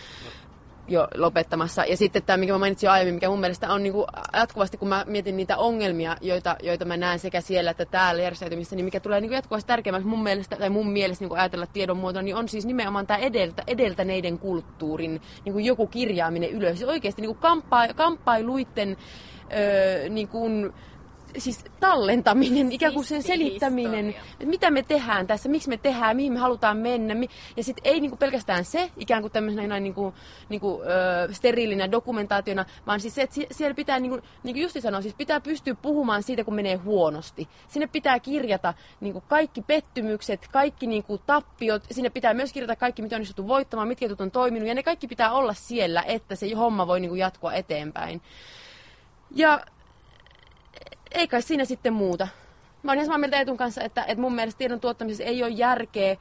S1: Jo lopettamassa. Ja sitten tämä, mikä mä mainitsin jo aiemmin, mikä mun mielestä on niin kuin jatkuvasti, kun mä mietin niitä ongelmia, joita, joita mä näen sekä siellä että täällä järjestäytymissä, niin mikä tulee niin kuin jatkuvasti tärkeämmäksi mun mielestä, tai mun mielestä niin kuin ajatella tiedon muotoa, niin on siis nimenomaan tämä edeltä, edeltäneiden kulttuurin niin kuin joku kirjaaminen ylös. Siis oikeasti niin kuin kamppa, kamppailuitten öö, niin kuin siis tallentaminen, ikään kuin sen selittäminen, että mitä me tehdään tässä, miksi me tehdään, mihin me halutaan mennä. Ja sitten ei niinku pelkästään se, ikään kuin tämmöisenä niinku, niinku, ö, steriilinä dokumentaationa, vaan siis se, että siellä pitää, niinku, niin kuin Justi sanoi, siis pitää pystyä puhumaan siitä, kun menee huonosti. Sinne pitää kirjata niinku kaikki pettymykset, kaikki niinku tappiot, sinne pitää myös kirjata kaikki, mitä on onnistuttu voittamaan, mitkä jutut on toiminut, ja ne kaikki pitää olla siellä, että se homma voi niinku jatkua eteenpäin. Ja ei kai siinä sitten muuta. Mä oon ihan samaa mieltä Eetun kanssa, että, että mun mielestä tiedon tuottamisessa ei ole järkeä.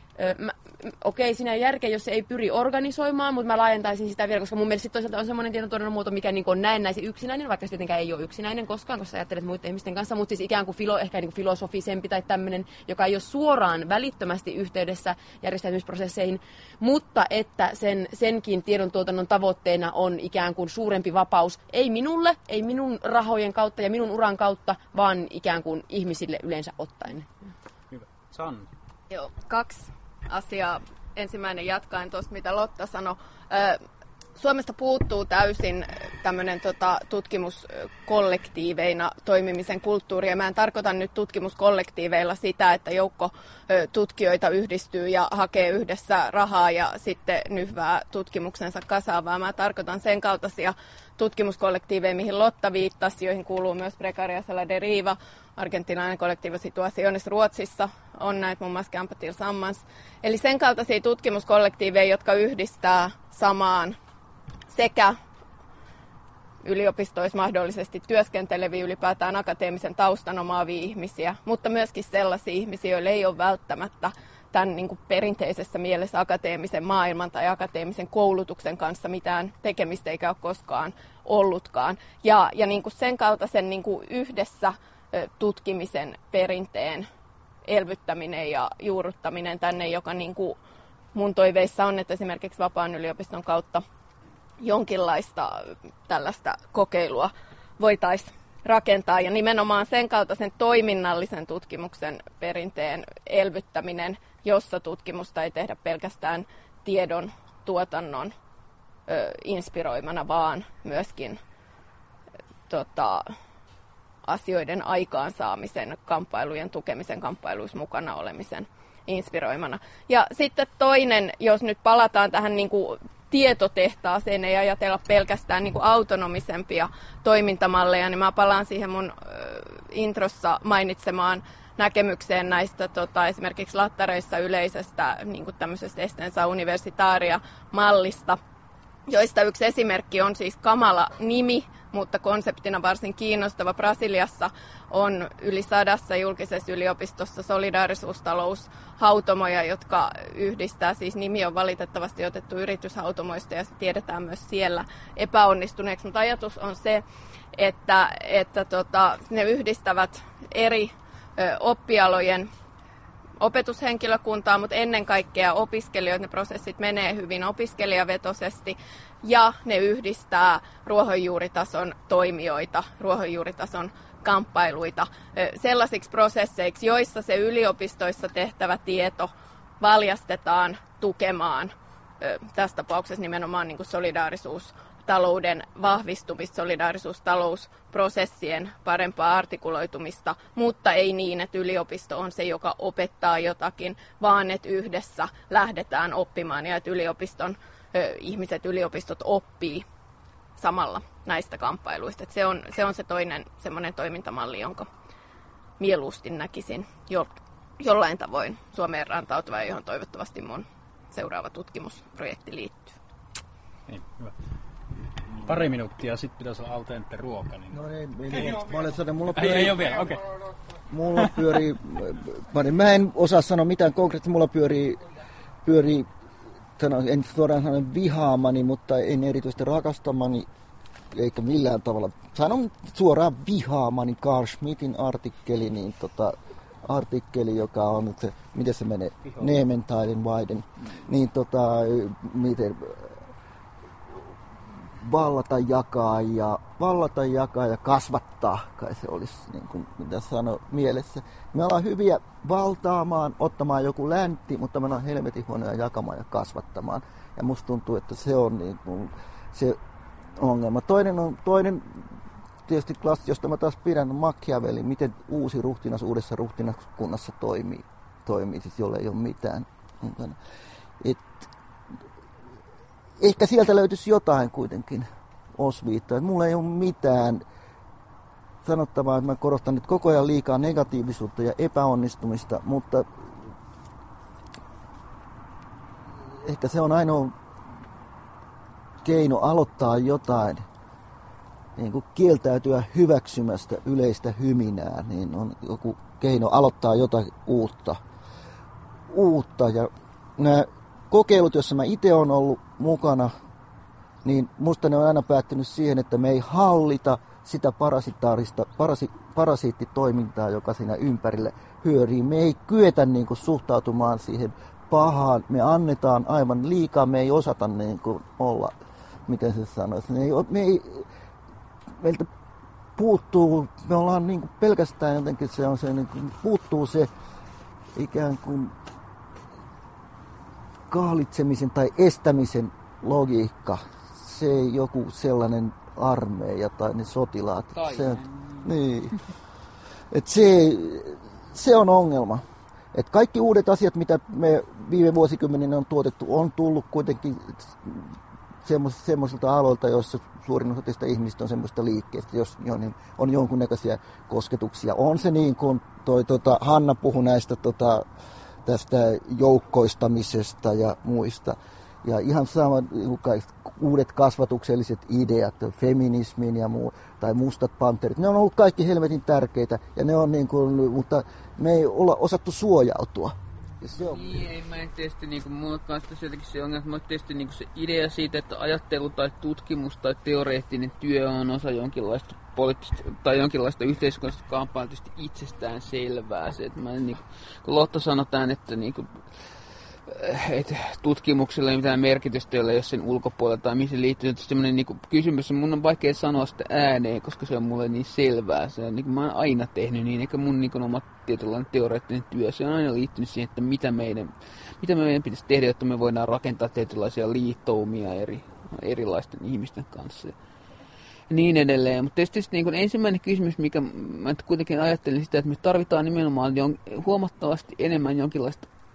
S1: Okei, okay, siinä ei ole järkeä, jos se ei pyri organisoimaan, mutta mä laajentaisin sitä vielä, koska mun mielestä toisaalta on semmoinen tiedontuotannon muoto, mikä niin on näennäisen yksinäinen, vaikka se tietenkään ei ole yksinäinen koskaan, koska sä ajattelet muiden ihmisten kanssa, mutta siis ikään kuin filo, ehkä niin kuin filosofisempi tai tämmöinen, joka ei ole suoraan välittömästi yhteydessä järjestäytymisprosesseihin, mutta että sen, senkin tiedontuotannon tavoitteena on ikään kuin suurempi vapaus, ei minulle, ei minun rahojen kautta ja minun uran kautta, vaan ikään kuin ihmisille yleensä ottaen.
S2: Hyvä. Sanna.
S6: Joo, kaksi asiaa. Ensimmäinen jatkaen tuosta, mitä Lotta sanoi. Suomesta puuttuu täysin tämmöinen tota, tutkimuskollektiiveina toimimisen kulttuuri. Ja mä en tarkoita nyt tutkimuskollektiiveilla sitä, että joukko ö, tutkijoita yhdistyy ja hakee yhdessä rahaa ja sitten nyhvää tutkimuksensa kasaan, vaan mä tarkoitan sen kaltaisia tutkimuskollektiiveja, mihin Lotta viittasi, joihin kuuluu myös Precarias a la Deriva, argentinainen kollektiivo Situaciones Ruotsissa, on näitä muun muassa Campa Tillsammans. Eli sen kaltaisia tutkimuskollektiiveja, jotka yhdistää samaan sekä yliopistoissa mahdollisesti työskenteleviä, ylipäätään akateemisen taustan omaavia ihmisiä, mutta myöskin sellaisia ihmisiä, joille ei ole välttämättä tämän niin kuin perinteisessä mielessä akateemisen maailman tai akateemisen koulutuksen kanssa mitään tekemistä eikä ole koskaan ollutkaan. Ja, ja niin kuin sen kaltaisen niin kuin yhdessä tutkimisen perinteen elvyttäminen ja juurruttaminen tänne, joka niin kuin mun toiveissa on, että esimerkiksi Vapaan yliopiston kautta jonkinlaista tällaista kokeilua voitaisiin rakentaa. Ja nimenomaan sen kaltaisen toiminnallisen tutkimuksen perinteen elvyttäminen, jossa tutkimusta ei tehdä pelkästään tiedon tuotannon ö, inspiroimana, vaan myöskin tota, asioiden aikaansaamisen, kamppailujen tukemisen, kamppailuissa mukana olemisen inspiroimana. Ja sitten toinen, jos nyt palataan tähän niin kuin tietotehtaaseen, ei ajatella pelkästään niin kuin autonomisempia toimintamalleja, niin mä palaan siihen mun äh, introssa mainitsemaan näkemykseen näistä tota, esimerkiksi lattareissa yleisestä niin kuin tämmöisestä Estensa Universitaria-mallista, joista yksi esimerkki on siis kamala nimi, mutta konseptina varsin kiinnostava. Brasiliassa on yli sadassa julkisessa yliopistossa solidaarisuustaloushautomoja, jotka yhdistää, siis nimi on valitettavasti otettu yrityshautomoista ja se tiedetään myös siellä epäonnistuneeksi, mutta ajatus on se, että, että tota, ne yhdistävät eri ö, oppialojen opetushenkilökuntaa, mutta ennen kaikkea opiskelijoita, ne prosessit menee hyvin opiskelijavetoisesti ja ne yhdistää ruohonjuuritason toimijoita, ruohonjuuritason kamppailuita sellaisiksi prosesseiksi, joissa se yliopistoissa tehtävä tieto valjastetaan tukemaan tässä tapauksessa nimenomaan niin kuin solidaarisuustalouden vahvistumista, solidaarisuustalousprosessien parempaa artikuloitumista, mutta ei niin, että yliopisto on se, joka opettaa jotakin, vaan että yhdessä lähdetään oppimaan ja että yliopiston ihmiset, yliopistot oppii samalla näistä kamppailuista. Että se on, se on se toinen semmoinen toimintamalli, jonka mieluusti näkisin jo, jollain tavoin Suomeen rantautuva ja johon toivottavasti mun seuraava tutkimusprojekti liittyy.
S2: Niin, hyvä. Pari minuuttia, sitten pitäisi olla Altente ruoka. Niin...
S3: No ei, ei, mä olen sanonut, mulla
S2: pyörii... Ei, ei ole vielä, okei. Okay.
S3: Mulla pyörii, mä en osaa sanoa mitään konkreettista, mulla pyörii, pyörii en suoraan sano vihaamani, mutta en erityisesti rakastamani, eikä millään tavalla. Sanon suoraan vihaamani Carl Schmittin artikkeli, niin tota, artikkeli, joka on, se, miten se menee, Neementaiden Vaiden, niin tota, miten vallata, jakaa ja, vallata, jakaa ja kasvattaa, kai se olisi, niin kuin mitä sanoo mielessä. Me ollaan hyviä valtaamaan, ottamaan joku läntti, mutta me ollaan helvetin huonoja jakamaan ja kasvattamaan. Ja musta tuntuu, että se on niin kuin se ongelma. Toinen on, toinen tietysti klassi, josta mä taas pidän, on Machiavelli, miten uusi ruhtinas uudessa ruhtinaskunnassa toimii, toimii siis jolle ei ole mitään. Et, ehkä sieltä löytyisi jotain kuitenkin osviittaa. Mulla ei ole mitään sanottavaa, että mä korostan nyt koko ajan liikaa negatiivisuutta ja epäonnistumista, mutta ehkä se on ainoa keino aloittaa jotain, niin kuin kieltäytyä hyväksymästä yleistä hyminää, niin on joku keino aloittaa jotain uutta. uutta. Ja nämä kokeilut, joissa mä itse olen ollut mukana, niin musta ne on aina päättynyt siihen, että me ei hallita sitä parasitaarista, parasi, parasiittitoimintaa, joka siinä ympärille hyörii. Me ei kyetä niin kuin suhtautumaan siihen pahaan. Me annetaan aivan liikaa, me ei osata niin kuin olla, miten se sanoisi. Me ei, me ei, meiltä puuttuu, me ollaan niin kuin pelkästään jotenkin se on se, niin kuin puuttuu se ikään kuin kahlitsemisen tai estämisen logiikka. Se ei joku sellainen armeija tai ne sotilaat. Se, niin. Et se, se on ongelma. Et kaikki uudet asiat, mitä me viime vuosikymmeninä on tuotettu, on tullut kuitenkin semmoisilta aloilta, joissa suurin osa teistä ihmistä on semmoista liikkeestä, jos on jonkunnäköisiä kosketuksia. On se niin kuin toi, tota, Hanna puhui näistä tota, tästä joukkoistamisesta ja muista. Ja ihan sama uudet kasvatukselliset ideat, feminismin ja muu, tai mustat panterit, ne on ollut kaikki helvetin tärkeitä, ja ne on niin kuin, mutta me ei olla osattu suojautua.
S5: Se on... Niin, ei mä en tietysti, niin kuin, mulla kanssa jotenkin se ongelma, että tietysti niin kuin se idea siitä, että ajattelu tai tutkimus tai teoreettinen työ on osa jonkinlaista poliittista tai jonkinlaista yhteiskunnallista kamppailua, tietysti itsestään selvää. Se, että mä, niin kuin, kun Lotta sanotaan, että niin kuin, et tutkimuksella ei mitään merkitystä, jolla ei ole sen ulkopuolella tai mihin se liittyy. Sellainen niin kuin kysymys, mun on vaikea sanoa sitä ääneen, koska se on mulle niin selvää. Se on, niin kuin mä oon aina tehnyt niin, eikä mun niin kuin, oma tietynlainen teoreettinen työ. Se on aina liittynyt siihen, että mitä meidän, mitä meidän pitäisi tehdä, jotta me voidaan rakentaa tietynlaisia liittoumia eri, erilaisten ihmisten kanssa. Ja niin edelleen. Mutta tietysti niin kuin ensimmäinen kysymys, mikä mä kuitenkin ajattelin sitä, että me tarvitaan nimenomaan jon, huomattavasti enemmän jonkinlaista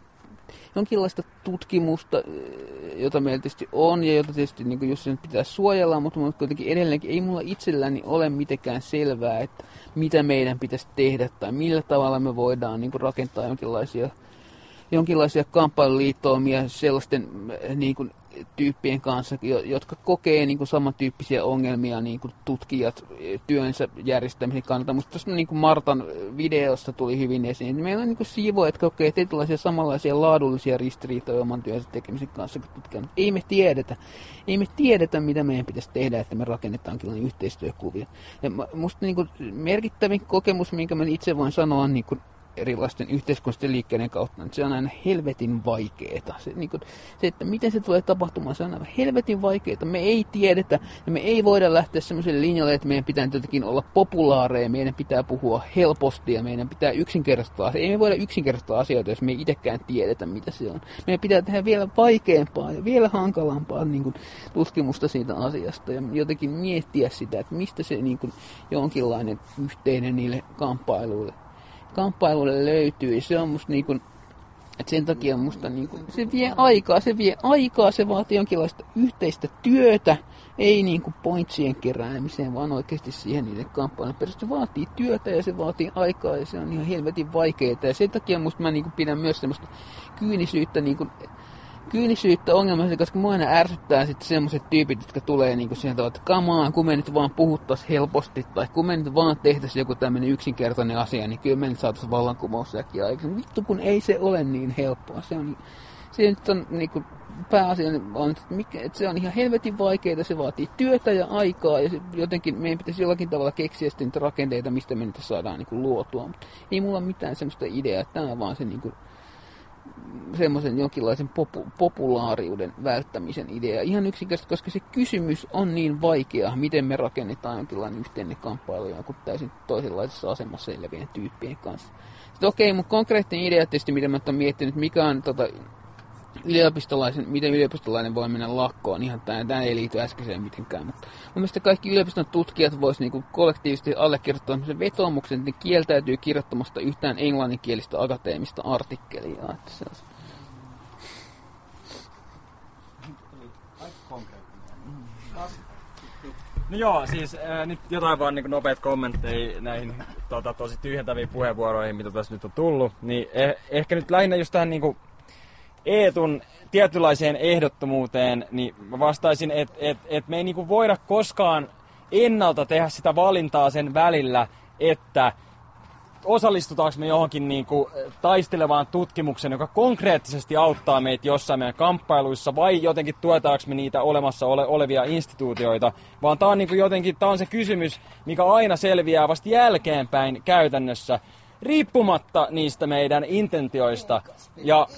S5: jonkinlaista tutkimusta, jota meillä tietysti on ja jota tietysti niin kuin, jos sen pitää suojella, mutta, mutta kuitenkin edelleenkin ei mulla itselläni ole mitenkään selvää, että mitä meidän pitäisi tehdä tai millä tavalla me voidaan niin kuin, rakentaa jonkinlaisia, jonkinlaisia kamppailuliittoumia sellaisten niin kuin, tyyppien kanssa, jotka kokee niin kuin samantyyppisiä ongelmia niin kuin tutkijat työnsä järjestämisen kannalta. Musta tuossa niin kuin Martan videossa tuli hyvin esiin. Meillä on niin kuin siivoja, jotka kokee tietynlaisia samanlaisia laadullisia ristiriitoja oman työnsä tekemisen kanssa kuin tutkijat. Ei me tiedetä. Ei me tiedetä, mitä meidän pitäisi tehdä, että me rakennetaan kyllä yhteistyökuvia. Ja musta niin kuin merkittävin kokemus, minkä mä itse voin sanoa, on niin kuin erilaisten yhteiskunnallisten liikkeiden kautta, niin se on aina helvetin vaikeeta. Se, niin kuin, se, että miten se tulee tapahtumaan, se on aina helvetin vaikeeta. Me ei tiedetä ja me ei voida lähteä semmoiselle linjalle, että meidän pitää jotenkin olla populaareja, meidän pitää puhua helposti ja meidän pitää yksinkertaistaa. Ei me voida yksinkertaistaa asioita, jos me ei itsekään tiedetä, mitä se on. Meidän pitää tehdä vielä vaikeampaa ja vielä hankalampaa niin kuin, tutkimusta siitä asiasta ja jotenkin miettiä sitä, että mistä se niin kuin, jonkinlainen yhteinen niille kamppailuille kamppailuille löytyy, ja se on musta niinku, että sen takia musta niinku, se vie aikaa, se vie aikaa, se vaatii jonkinlaista yhteistä työtä, ei niinku pointsien keräämiseen, vaan oikeasti siihen niiden kamppailujen perusteella. Se vaatii työtä ja se vaatii aikaa ja se on ihan helvetin vaikeaa, ja sen takia musta mä niinku pidän myös semmoista kyynisyyttä niinku, kyynisyyttä ongelmallisesti, koska mua aina ärsyttää sitten semmoiset tyypit, jotka tulee niinku sieltä, että kamaan, kun me nyt vaan puhuttais helposti, tai kun me nyt vaan tehtäisiin joku tämmöinen yksinkertainen asia, niin kyllä me nyt saataisiin vallankumoussäkin aikaan. Vittu, kun ei se ole niin helppoa. Se on, se nyt on niinku pääasia, on, että, mikä, että se on ihan helvetin vaikeaa, se vaatii työtä ja aikaa, ja se, jotenkin meidän pitäisi jollakin tavalla keksiä sitten niitä rakenteita, mistä me nyt saadaan niinku luotua. Mutta ei mulla mitään semmoista ideaa, että tämä on vaan se niinku semmoisen jonkinlaisen popu- populaariuden välttämisen idea. Ihan yksinkertaisesti, koska se kysymys on niin vaikea, miten me rakennetaan jonkinlainen yhteinen kamppailu jonkun täysin toisenlaisessa asemassa selvien tyyppien kanssa. Sitten okei, mun konkreettinen idea tietysti, mitä mä oon miettinyt, mikä on tota, yliopistolaisen, miten yliopistolainen voi mennä lakkoon, ihan tämä ei liity äskeiseen mitenkään, mutta mun mielestä kaikki yliopiston tutkijat vois niinku kollektiivisesti allekirjoittaa sellaisen vetoomuksen, että ne kieltäytyy kirjoittamasta yhtään englanninkielistä akateemista artikkelia. Että se on...
S4: No joo, siis äh, nyt jotain vaan niin nopeat kommentteja näihin tota, tosi tyhjentäviin puheenvuoroihin, mitä tässä nyt on tullut. Niin eh, ehkä nyt lähinnä just tähän niin kuin Eetun tietynlaiseen ehdottomuuteen, niin mä vastaisin, että et, et me ei niinku voida koskaan ennalta tehdä sitä valintaa sen välillä, että osallistutaanko me johonkin niinku taistelevaan tutkimukseen, joka konkreettisesti auttaa meitä jossain meidän kamppailuissa, vai jotenkin tuetaanko me niitä olemassa ole, olevia instituutioita, vaan tää on niinku jotenkin tää on se kysymys, mikä aina selviää vasta jälkeenpäin käytännössä, riippumatta niistä meidän intentioista. Ja,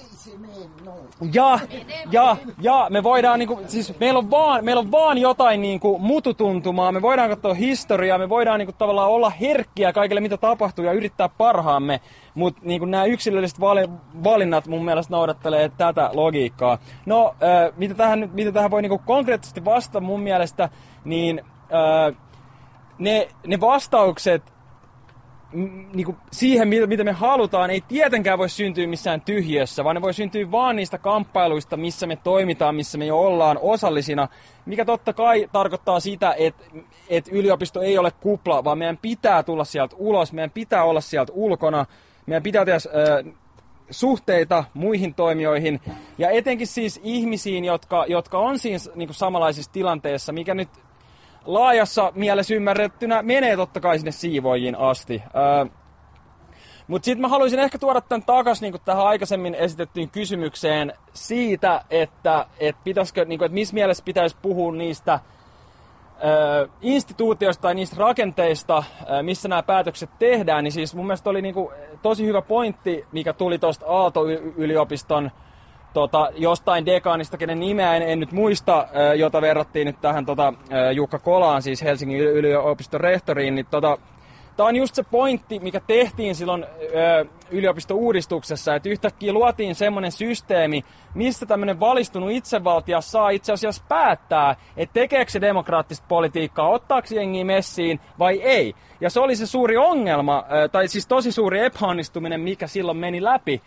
S4: ja, ja, ja me voidaan niinku, siis meillä on vaan, meillä on vaan jotain niinku mututuntumaa, me voidaan katsoa historiaa, me voidaan niinku tavallaan olla herkkiä kaikille mitä tapahtuu ja yrittää parhaamme, mutta niinku nämä yksilölliset valinnat mun mielestä noudattelee tätä logiikkaa. No, äh, mitä, tähän, mitä tähän voi niinku konkreettisesti vastata mun mielestä, niin äh, ne, ne vastaukset niinku siihen, mitä me halutaan, ei tietenkään voi syntyä missään tyhjössä, vaan ne voi syntyä vaan niistä kamppailuista, missä me toimitaan, missä me jo ollaan osallisina, mikä totta kai tarkoittaa sitä, että, että yliopisto ei ole kupla, vaan meidän pitää tulla sieltä ulos, meidän pitää olla sieltä ulkona, meidän pitää tehdä äh, suhteita muihin toimijoihin, ja etenkin siis ihmisiin, jotka, jotka on siis niin kuin samanlaisissa tilanteissa, mikä nyt laajassa mielessä ymmärrettynä menee totta kai sinne siivojiin asti. Öö, Mutta sitten mä haluaisin ehkä tuoda tämän takaisin niinku tähän aikaisemmin esitettyyn kysymykseen siitä, että et pitäisikö, niinku, että missä mielessä pitäisi puhua niistä öö, instituutioista tai niistä rakenteista, öö, missä nämä päätökset tehdään. Niin siis mun mielestä oli niinku tosi hyvä pointti, mikä tuli tuosta Aalto-yliopiston Tota, jostain dekaanista, kenen nimeä en, en nyt muista, ää, jota verrattiin nyt tähän tota, ää, Jukka Kolaan, siis Helsingin yliopiston rehtoriin, niin tota, tämä on just se pointti, mikä tehtiin silloin ää, yliopisto-uudistuksessa, että yhtäkkiä luotiin semmoinen systeemi, missä tämmöinen valistunut itsevaltia saa itse asiassa päättää, että tekeekö se demokraattista politiikkaa, ottaako jengiä messiin vai ei. Ja se oli se suuri ongelma, ää, tai siis tosi suuri epäonnistuminen, mikä silloin meni läpi.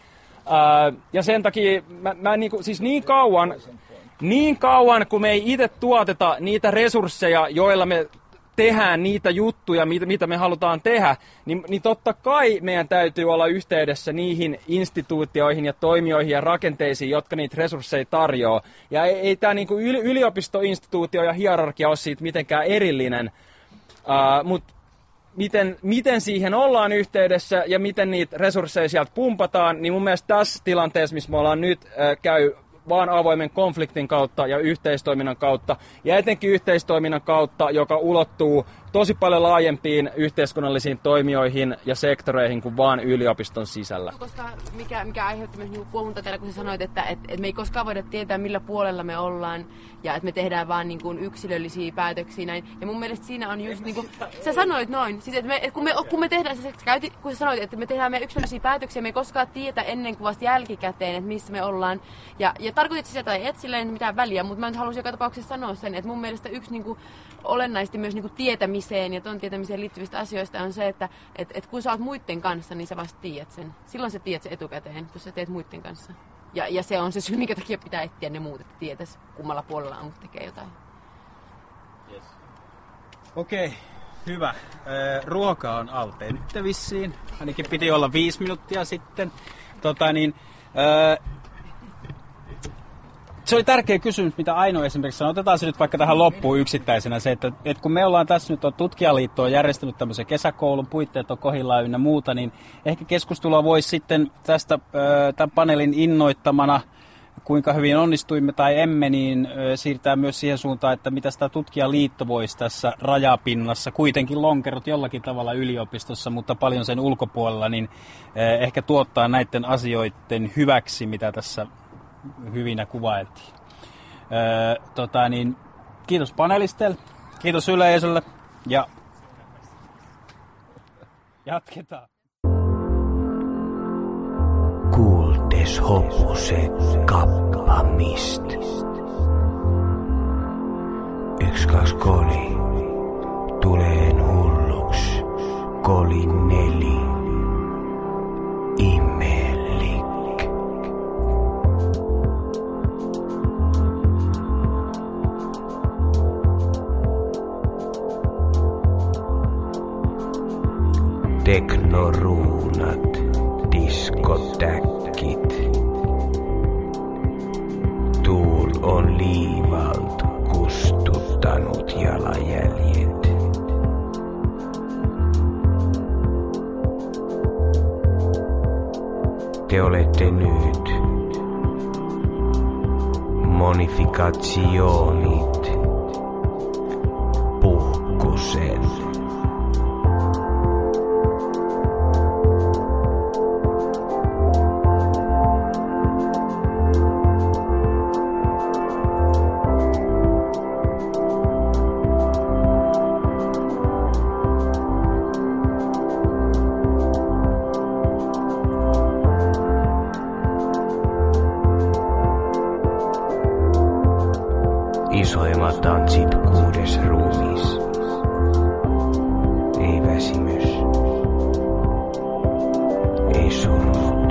S4: Ää, ja sen takia mä, mä niinku, siis niin kauan, niin kauan kun me ei itse tuoteta niitä resursseja, joilla me tehdään niitä juttuja, mitä, mitä me halutaan tehdä, niin, niin totta kai meidän täytyy olla yhteydessä niihin instituutioihin ja toimijoihin ja rakenteisiin, jotka niitä resursseja tarjoaa. Ja ei, ei tämä niinku yli, yliopistoinstituutio ja hierarkia ole siitä mitenkään erillinen, uh, mutta miten, miten siihen ollaan yhteydessä ja miten niitä resursseja sieltä pumpataan, niin mun mielestä tässä tilanteessa, missä me ollaan nyt, uh, käy vaan avoimen konfliktin kautta ja yhteistoiminnan kautta, ja etenkin yhteistoiminnan kautta, joka ulottuu tosi paljon laajempiin yhteiskunnallisiin toimijoihin ja sektoreihin kuin vaan yliopiston sisällä.
S1: Koska mikä, mikä aiheutti myös niinku kuohunta teillä, kun sä sanoit, että et, et me ei koskaan voida tietää, millä puolella me ollaan, ja että me tehdään vaan niinku yksilöllisiä päätöksiä näin. Ja mun mielestä siinä on just niinku, sä sanoit noin, siis, että me, et kun, me, kun me tehdään, sä, käytit, kun sä sanoit, että me tehdään meidän yksilöllisiä päätöksiä, me ei koskaan tietä ennen kuin vasta jälkikäteen, että missä me ollaan. Ja, ja tarkoitit sitä tai et, sillä ei mitään väliä, mutta mä nyt haluaisin joka tapauksessa sanoa sen, että mun mielestä yksi niinku olennaisesti myös niinku tietämiseen ja ton tietämiseen liittyvistä asioista on se, että et, et kun sä oot muiden kanssa, niin sä vasta tiedät sen. Silloin sä tiedät sen etukäteen, kun sä teet muiden kanssa. Ja, ja se on se syy, minkä takia pitää etsiä ne muut, että tietäisi kummalla puolella on, kun tekee jotain.
S2: Yes. Okei, okay, hyvä. Ruoka on alta nyt vissiin. Ainakin piti olla viisi minuuttia sitten. Tota niin... Äh, Se oli tärkeä kysymys, mitä Aino esimerkiksi sanoi. Otetaan se nyt vaikka tähän loppuun yksittäisenä se, että, että kun me ollaan tässä nyt, on tutkijaliitto on järjestänyt tämmöisen kesäkoulun, puitteet on kohdillaan ynnä muuta, niin ehkä keskustelua voisi sitten tästä tämän paneelin innoittamana, kuinka hyvin onnistuimme tai emme, niin siirtää myös siihen suuntaan, että mitä sitä tutkijaliitto voisi tässä rajapinnassa, kuitenkin lonkerot jollakin tavalla yliopistossa, mutta paljon sen ulkopuolella, niin ehkä tuottaa näiden asioiden hyväksi, mitä tässä hyvinä kuvailtiin. Öö, tota niin, kiitos panelisteille, kiitos yleisölle ja jatketaan.
S7: Kuultes hopuse kappamist. Yks, kaks, koli. Tuleen hulluks. Koli neli. Imeellik. Teknoruunat, diskotäkkit. Tuul on liivalt kustuttanut jalanjäljet. Te olette nyt monifikationit puhkusen. Isoimmat tanssit kuudes ruumis. Ei väsymys. Ei surut.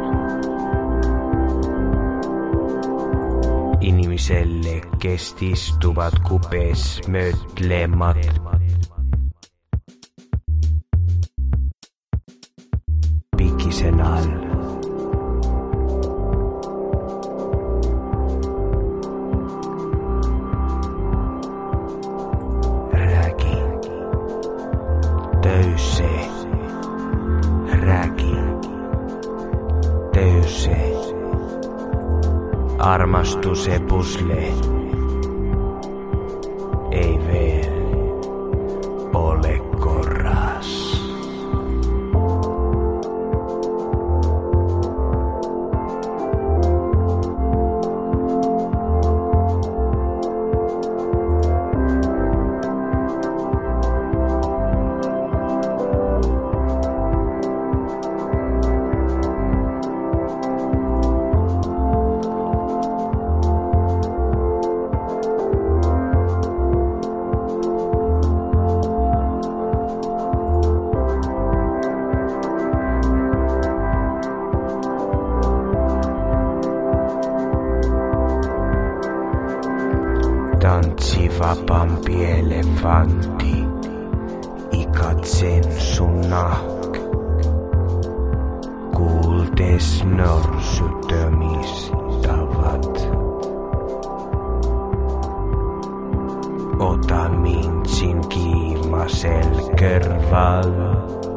S7: Inimiselle kestistuvat kupes mötlemat. Pikisen all. Töysee, räki, töysee, armastuse pusle, ei veel ole korras. Tanssiva pampi elefantti, ikatsen sun nahk. Kuultes norsut tömistävät. Ota mintsin kiimasel körval.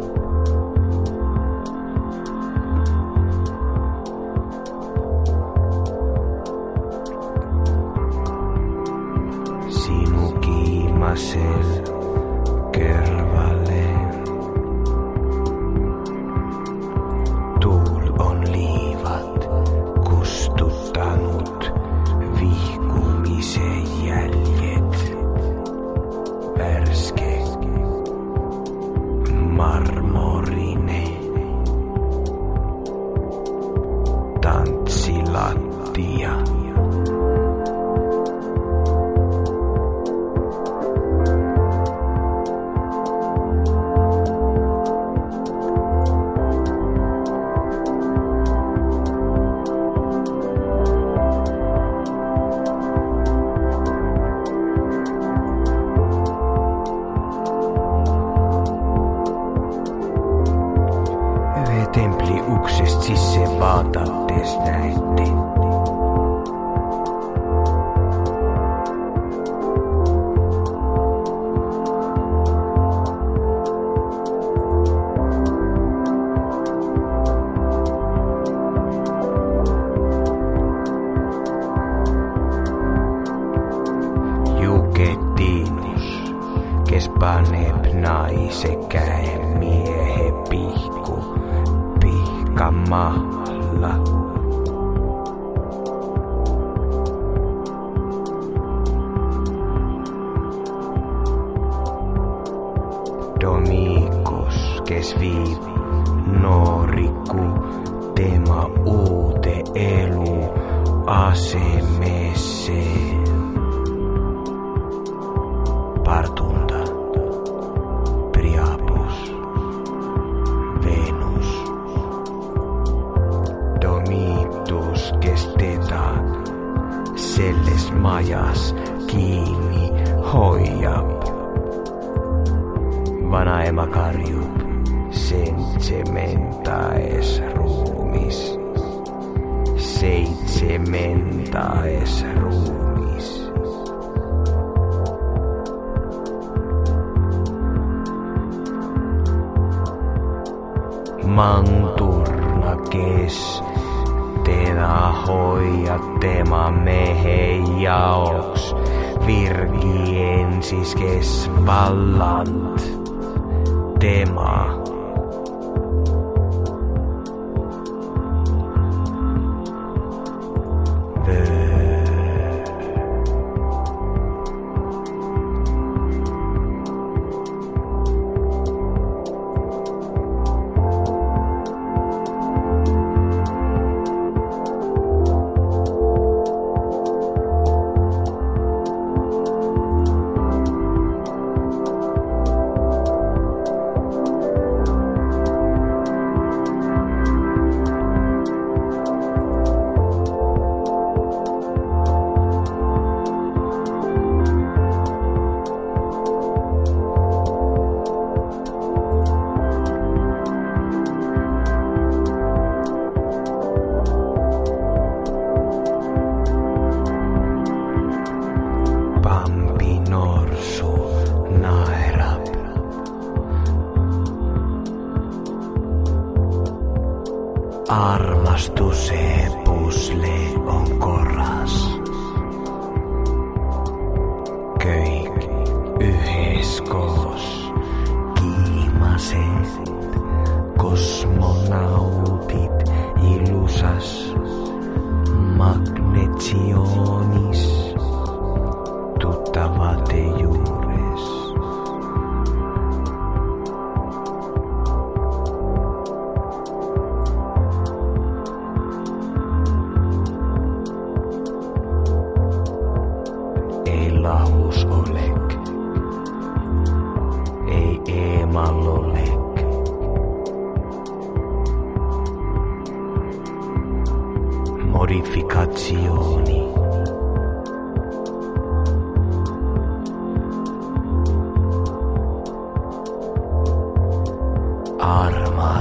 S7: Sinu kiimasel körvalle. Tuul on liivat kustuttanut vihkumisen jäljet. Värske marmorine tanssilattia. Templi uksest sisse vaatattes näette. Jukettiinus, kes paneb naise käe miehe pihku. Kamalla. Domikos, kes viib nooriku tema uute elu asemeseen. Partunda, Priapus, Venus. Domitus kesteta selles majas kiinni hoiab. Vanaema karjub seitsementaes ruumis. Seitsementaes ruumis. Manturna kes teda hoiat tema mehe jaoks. Virgiensis kes vallant tema. Armastusepusle on korras. Köik yhdeskos kiimaset kosmonautit ilusas magnetionis tuttavate juures. Lahus olek, ei eemal olek. Modifikazioni.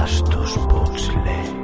S7: Kalastusputsle.